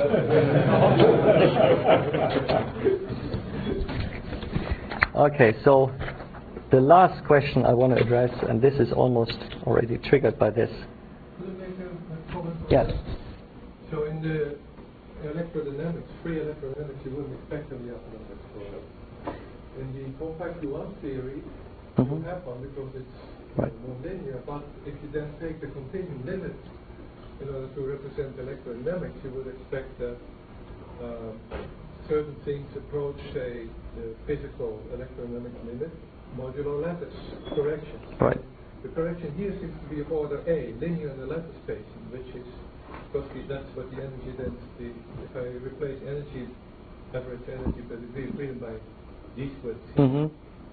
Okay, so the last question I want to address, and this is almost already triggered by this. Could I make a comment on Yes. that? So in the electrodynamics, free electrodynamics, you wouldn't expect a Lyapunov exponent. In the 451 theory, you have one because it's more linear, but if you then take the continuum limit in order to represent electrodynamics, you would expect that certain things approach, say, the physical electrodynamic limit modulo lattice correction. Right. The correction here seems to be of order A, linear in the lattice spacing, which is, because that's what the energy density, if I replace energy, average energy per degree of freedom by G squared T.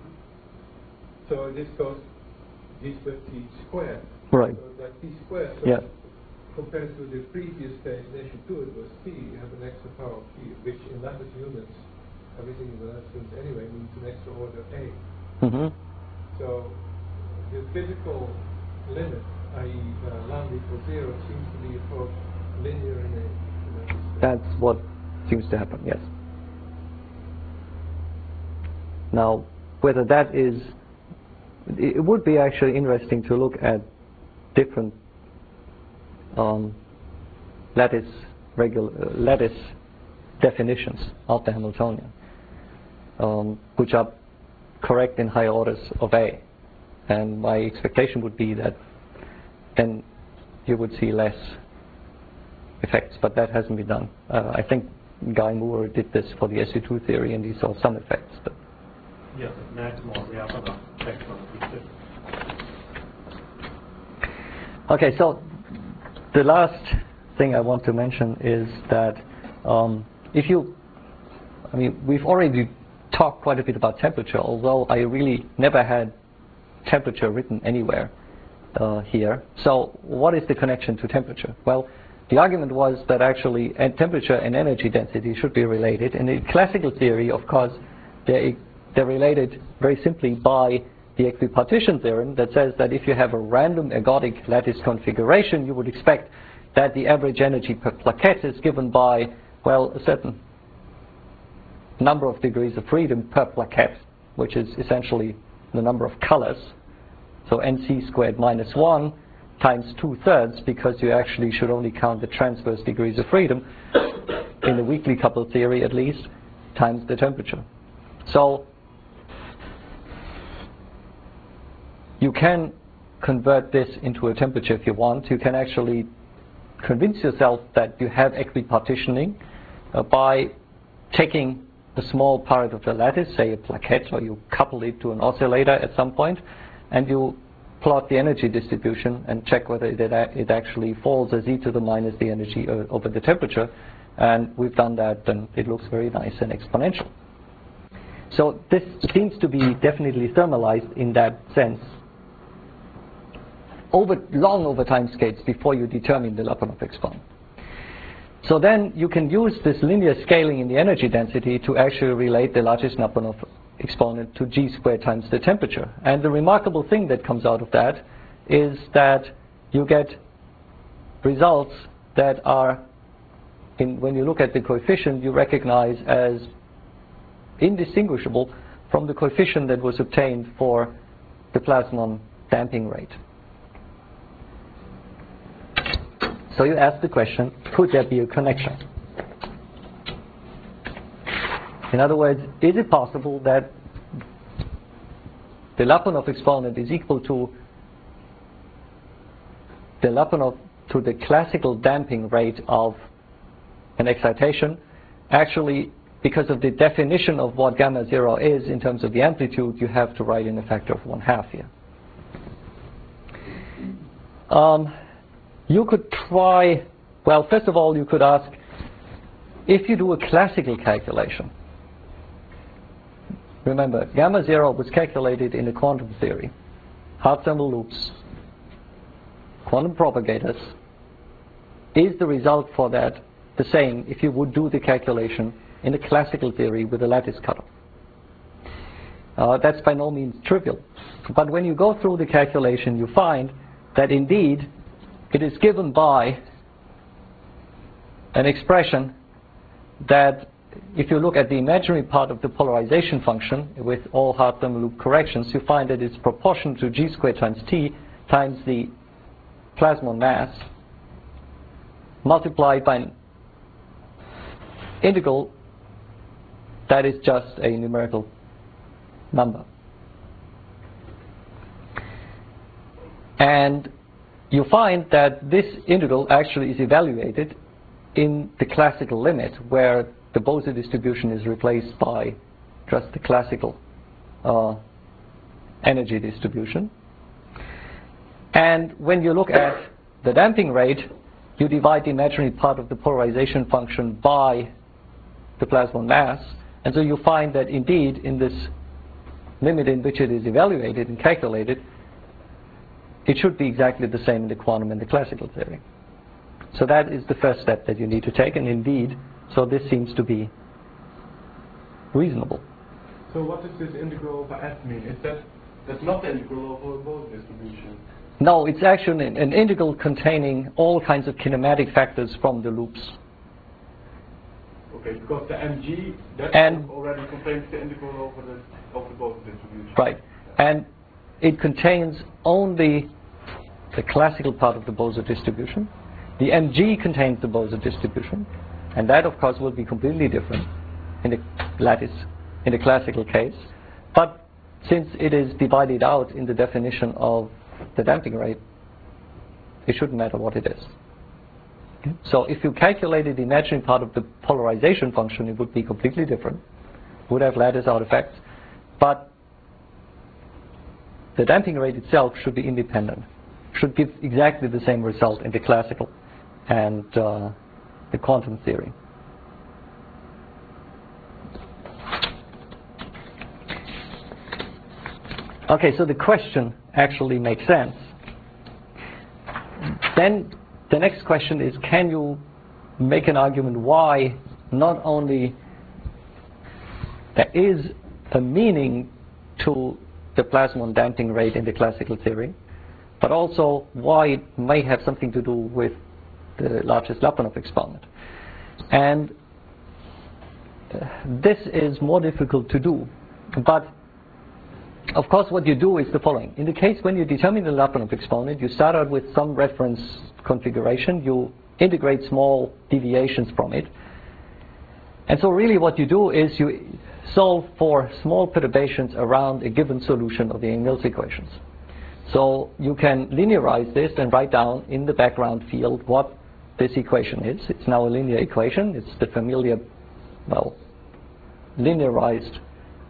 So this goes G squared T squared. Right. So it's like T squared. So Yeah. compared to the previous stage, in issue 2, it was T, you have an extra power of T, which in lattice units, everything in the lattice units anyway, means an extra order A. So the physical limit, i.e. lambda equals 0, seems to be approached linear in a That's what seems to happen, yes. Now, whether that is, it would be actually interesting to look at different lattice definitions of the Hamiltonian, which are correct in higher orders of A. And my expectation would be that then you would see less effects, but that hasn't been done. I think Guy Moore did this for the SU2 theory, and he saw some effects. But yes, maximal Lyapunov exponent. okay, so the last thing I want to mention is that we've already talked quite a bit about temperature, although I really never had temperature written anywhere here. So what is the connection to temperature? Well, the argument was that actually temperature and energy density should be related. And in classical theory, of course, they're related very simply by the equipartition theorem that says that if you have a random ergodic lattice configuration, you would expect that the average energy per plaquette is given by, well, a certain number of degrees of freedom per plaquette, which is essentially the number of colors. So NC squared minus 1 times 2/3, because you actually should only count the transverse degrees of freedom. in the weakly coupled theory at least, times the temperature. So you can convert this into a temperature if you want. You can actually convince yourself that you have equipartitioning by taking a small part of the lattice, say a plaquette, or you couple it to an oscillator at some point, and you plot the energy distribution and check whether it actually falls as e to the minus the energy over the temperature. And we've done that, and it looks very nice and exponential. So this seems to be definitely thermalized in that sense, long over time scales before you determine the Lyapunov exponent. So then you can use this linear scaling in the energy density to actually relate the largest Lyapunov exponent to g squared times the temperature. And the remarkable thing that comes out of that is that you get results that are, when you look at the coefficient, you recognize as indistinguishable from the coefficient that was obtained for the plasmon damping rate. So you ask the question, could there be a connection? In other words, is it possible that the Lyapunov exponent is equal to the Lyapunov to the classical damping rate of an excitation? Actually, because of the definition of what gamma 0 is in terms of the amplitude, you have to write in a factor of 1/2 here. You could try, well, first of all, you could ask, if you do a classical calculation, remember, gamma 0 was calculated in the quantum theory, hard thermal loops, quantum propagators. Is the result for that the same if you would do the calculation in the classical theory with a lattice cutoff? That's by no means trivial. But when you go through the calculation, you find that indeed it is given by an expression that, if you look at the imaginary part of the polarization function with all hard thermal loop corrections, you find that it's proportional to g squared times t times the plasmon mass multiplied by an integral that is just a numerical number. And you find that this integral actually is evaluated in the classical limit, where the Bose distribution is replaced by just the classical energy distribution. And when you look at the damping rate, you divide the imaginary part of the polarization function by the plasmon mass, and so you find that indeed in this limit in which it is evaluated and calculated, it should be exactly the same in the quantum and the classical theory. So that is the first step that you need to take, and indeed, so this seems to be reasonable. So what does this integral over S mean? Is that's not the integral over Bose distribution? No, it's actually an integral containing all kinds of kinematic factors from the loops. Okay, because the mg, that already contains the integral over the Bose distribution. Right, and it contains only the classical part of the Bose distribution. The mg contains the Bose distribution, and that of course will be completely different in the lattice, in the classical case. But since it is divided out in the definition of the damping rate, it shouldn't matter what it is. Okay. So if you calculated the imaginary part of the polarization function, it would be completely different, would have lattice artifacts, but the damping rate itself should be independent, should give exactly the same result in the classical and the quantum theory. Okay, so the question actually makes sense. Then the next question is, can you make an argument why not only there is a meaning to the plasmon damping rate in the classical theory, but also why it may have something to do with the largest Lyapunov exponent. And this is more difficult to do, but of course what you do is the following. In the case when you determine the Lyapunov exponent, you start out with some reference configuration, you integrate small deviations from it, And so really what you do is you solve for small perturbations around a given solution of the Yang-Mills equations. So you can linearize this and write down in the background field what this equation is. It's now a linear equation. It's the familiar, well, linearized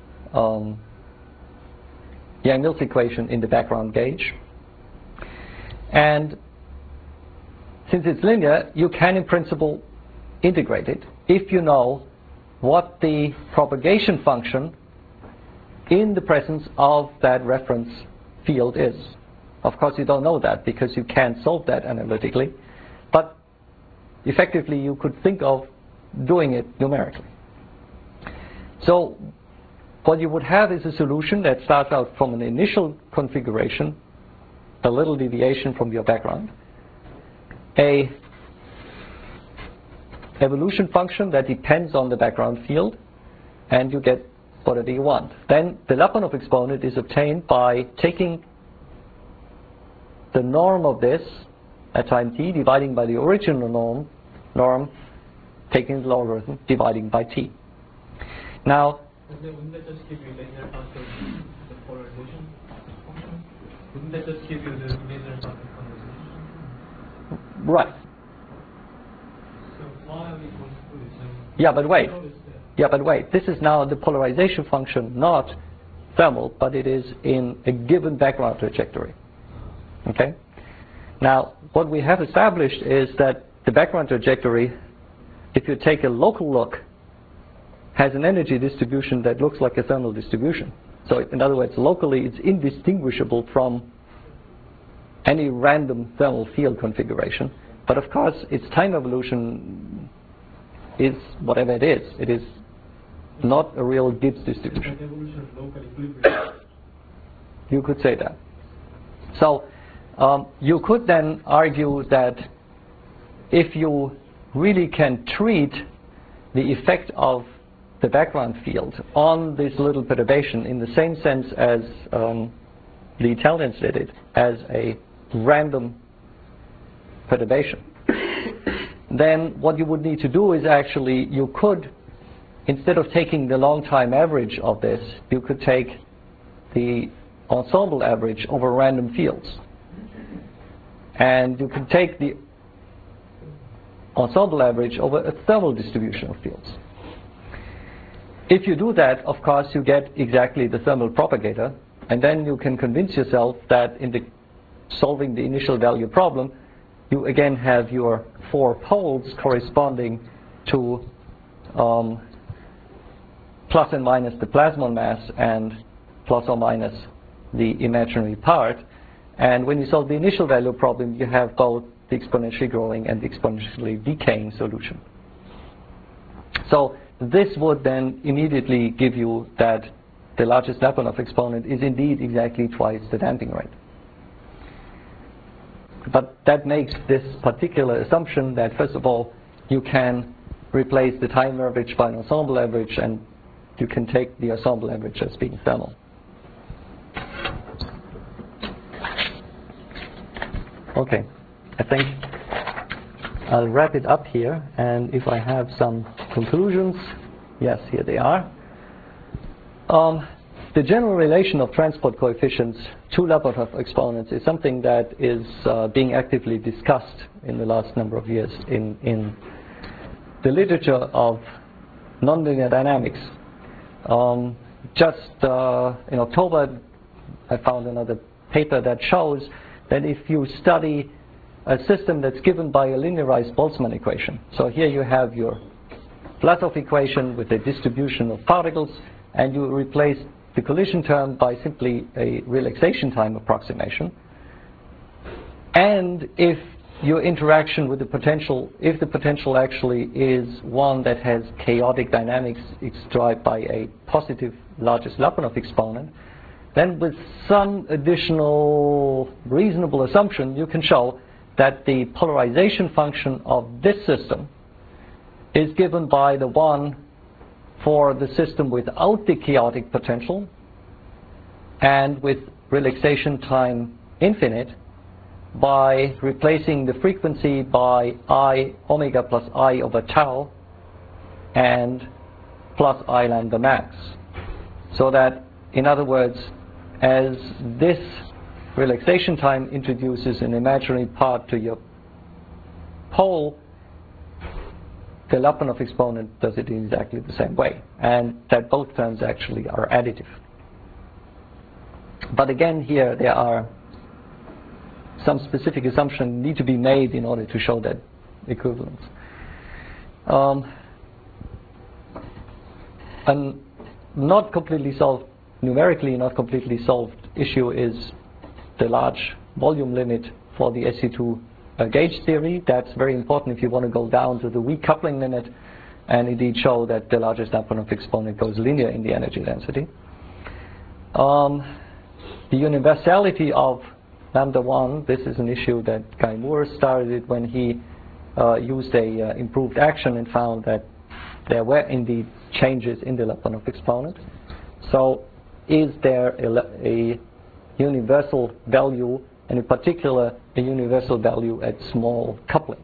Yang-Mills equation in the background gauge. And since it's linear, you can in principle integrate it if you know what the propagation function in the presence of that reference field is. Of course you don't know that because you can't solve that analytically, but effectively you could think of doing it numerically. So what you would have is a solution that starts out from an initial configuration, a little deviation from your background, a evolution function that depends on the background field, and you get whatever you want. Then the Lyapunov exponent is obtained by taking the norm of this at time t, dividing by the original norm, taking the logarithm, dividing by t. Now, wouldn't that just give you linear function, the polarization function? Wouldn't that just give you the linear function polarization? Right. So why are we going through this? Yeah, but wait. Yeah, but wait. This is now the polarization function, not thermal, but it is in a given background trajectory. Okay? Now, what we have established is that the background trajectory, if you take a local look, has an energy distribution that looks like a thermal distribution. So in other words, locally it's indistinguishable from any random thermal field configuration. But of course, its time evolution is whatever it is. It is not a real Gibbs distribution. Evolution of local equilibrium. You could say that. So you could then argue that if you really can treat the effect of the background field on this little perturbation in the same sense as the Italians did it, as a random perturbation, then what you would need to do is actually, you could, instead of taking the long time average of this, you could take the ensemble average over random fields. And you can take the ensemble average over a thermal distribution of fields. If you do that, of course, you get exactly the thermal propagator, and then you can convince yourself that in solving the initial value problem, you again have your 4 poles corresponding to plus and minus the plasmon mass and plus or minus the imaginary part. And when you solve the initial value problem, you have both the exponentially growing and the exponentially decaying solution. So this would then immediately give you that the largest Lyapunov exponent is indeed exactly twice the damping rate. But that makes this particular assumption that, first of all, you can replace the time average by an ensemble average, and you can take the ensemble average as being thermal. Okay, I think I'll wrap it up here, and if I have some conclusions, yes, here they are. The general relation of transport coefficients to Lyapunov exponents is something that is being actively discussed in the last number of years in the literature of nonlinear dynamics. Just in October, I found another paper that shows that if you study a system that's given by a linearized Boltzmann equation, so here you have your Vlasov equation with a distribution of particles, and you replace the collision term by simply a relaxation time approximation. And if your interaction with the potential, if the potential actually is one that has chaotic dynamics described by a positive largest Lyapunov exponent, then with some additional reasonable assumption, you can show that the polarization function of this system is given by the one for the system without the chaotic potential and with relaxation time infinite by replacing the frequency by I omega plus I over tau and plus I lambda max. So that, in other words, as this relaxation time introduces an imaginary part to your pole, the Lyapunov exponent does it in exactly the same way, and that both terms actually are additive. But again, here there are some specific assumptions need to be made in order to show that equivalence. A not completely solved, numerically not completely solved issue is the large volume limit for the SC2 gauge theory. That's very important if you want to go down to the weak coupling limit and indeed show that the largest Lyapunov exponent goes linear in the energy density. The universality of lambda 1, this is an issue that Guy Moore started when he used a improved action and found that there were indeed changes in the Lyapunov exponent. So is there a universal value, and in particular a universal value at small coupling?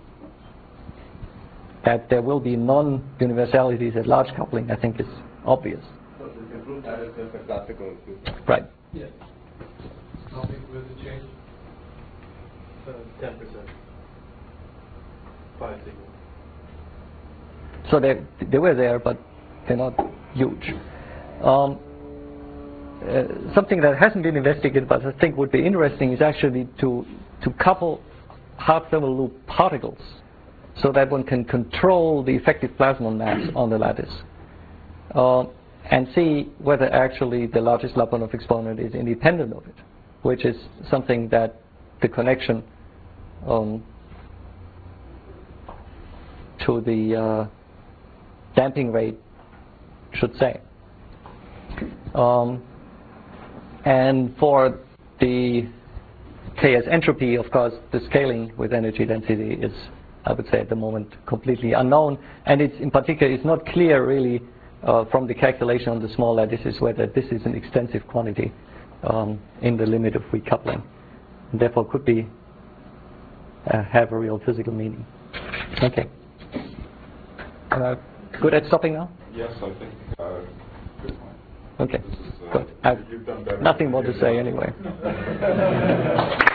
That there will be non-universalities at large coupling, I think, is obvious. So you can prove that is just a classical system. Right. Yes. How big will the change? 10%. 5 sigma. So they were there, but they're not huge. Something that hasn't been investigated, but I think would be interesting, is actually to couple hard thermal loop particles so that one can control the effective plasmon mass on the lattice and see whether actually the largest Lyapunov exponent is independent of it, which is something that the connection to the damping rate should say. And for the Ks entropy, of course, the scaling with energy density is, I would say, at the moment completely unknown. And it's, in particular, it's not clear really from the calculation on the small lattices whether this is an extensive quantity in the limit of weak coupling. And therefore could be have a real physical meaning. Okay. Good at stopping now? Yes, I think. Good point. Okay. This is, Good. you've done better Nothing more to say anyway.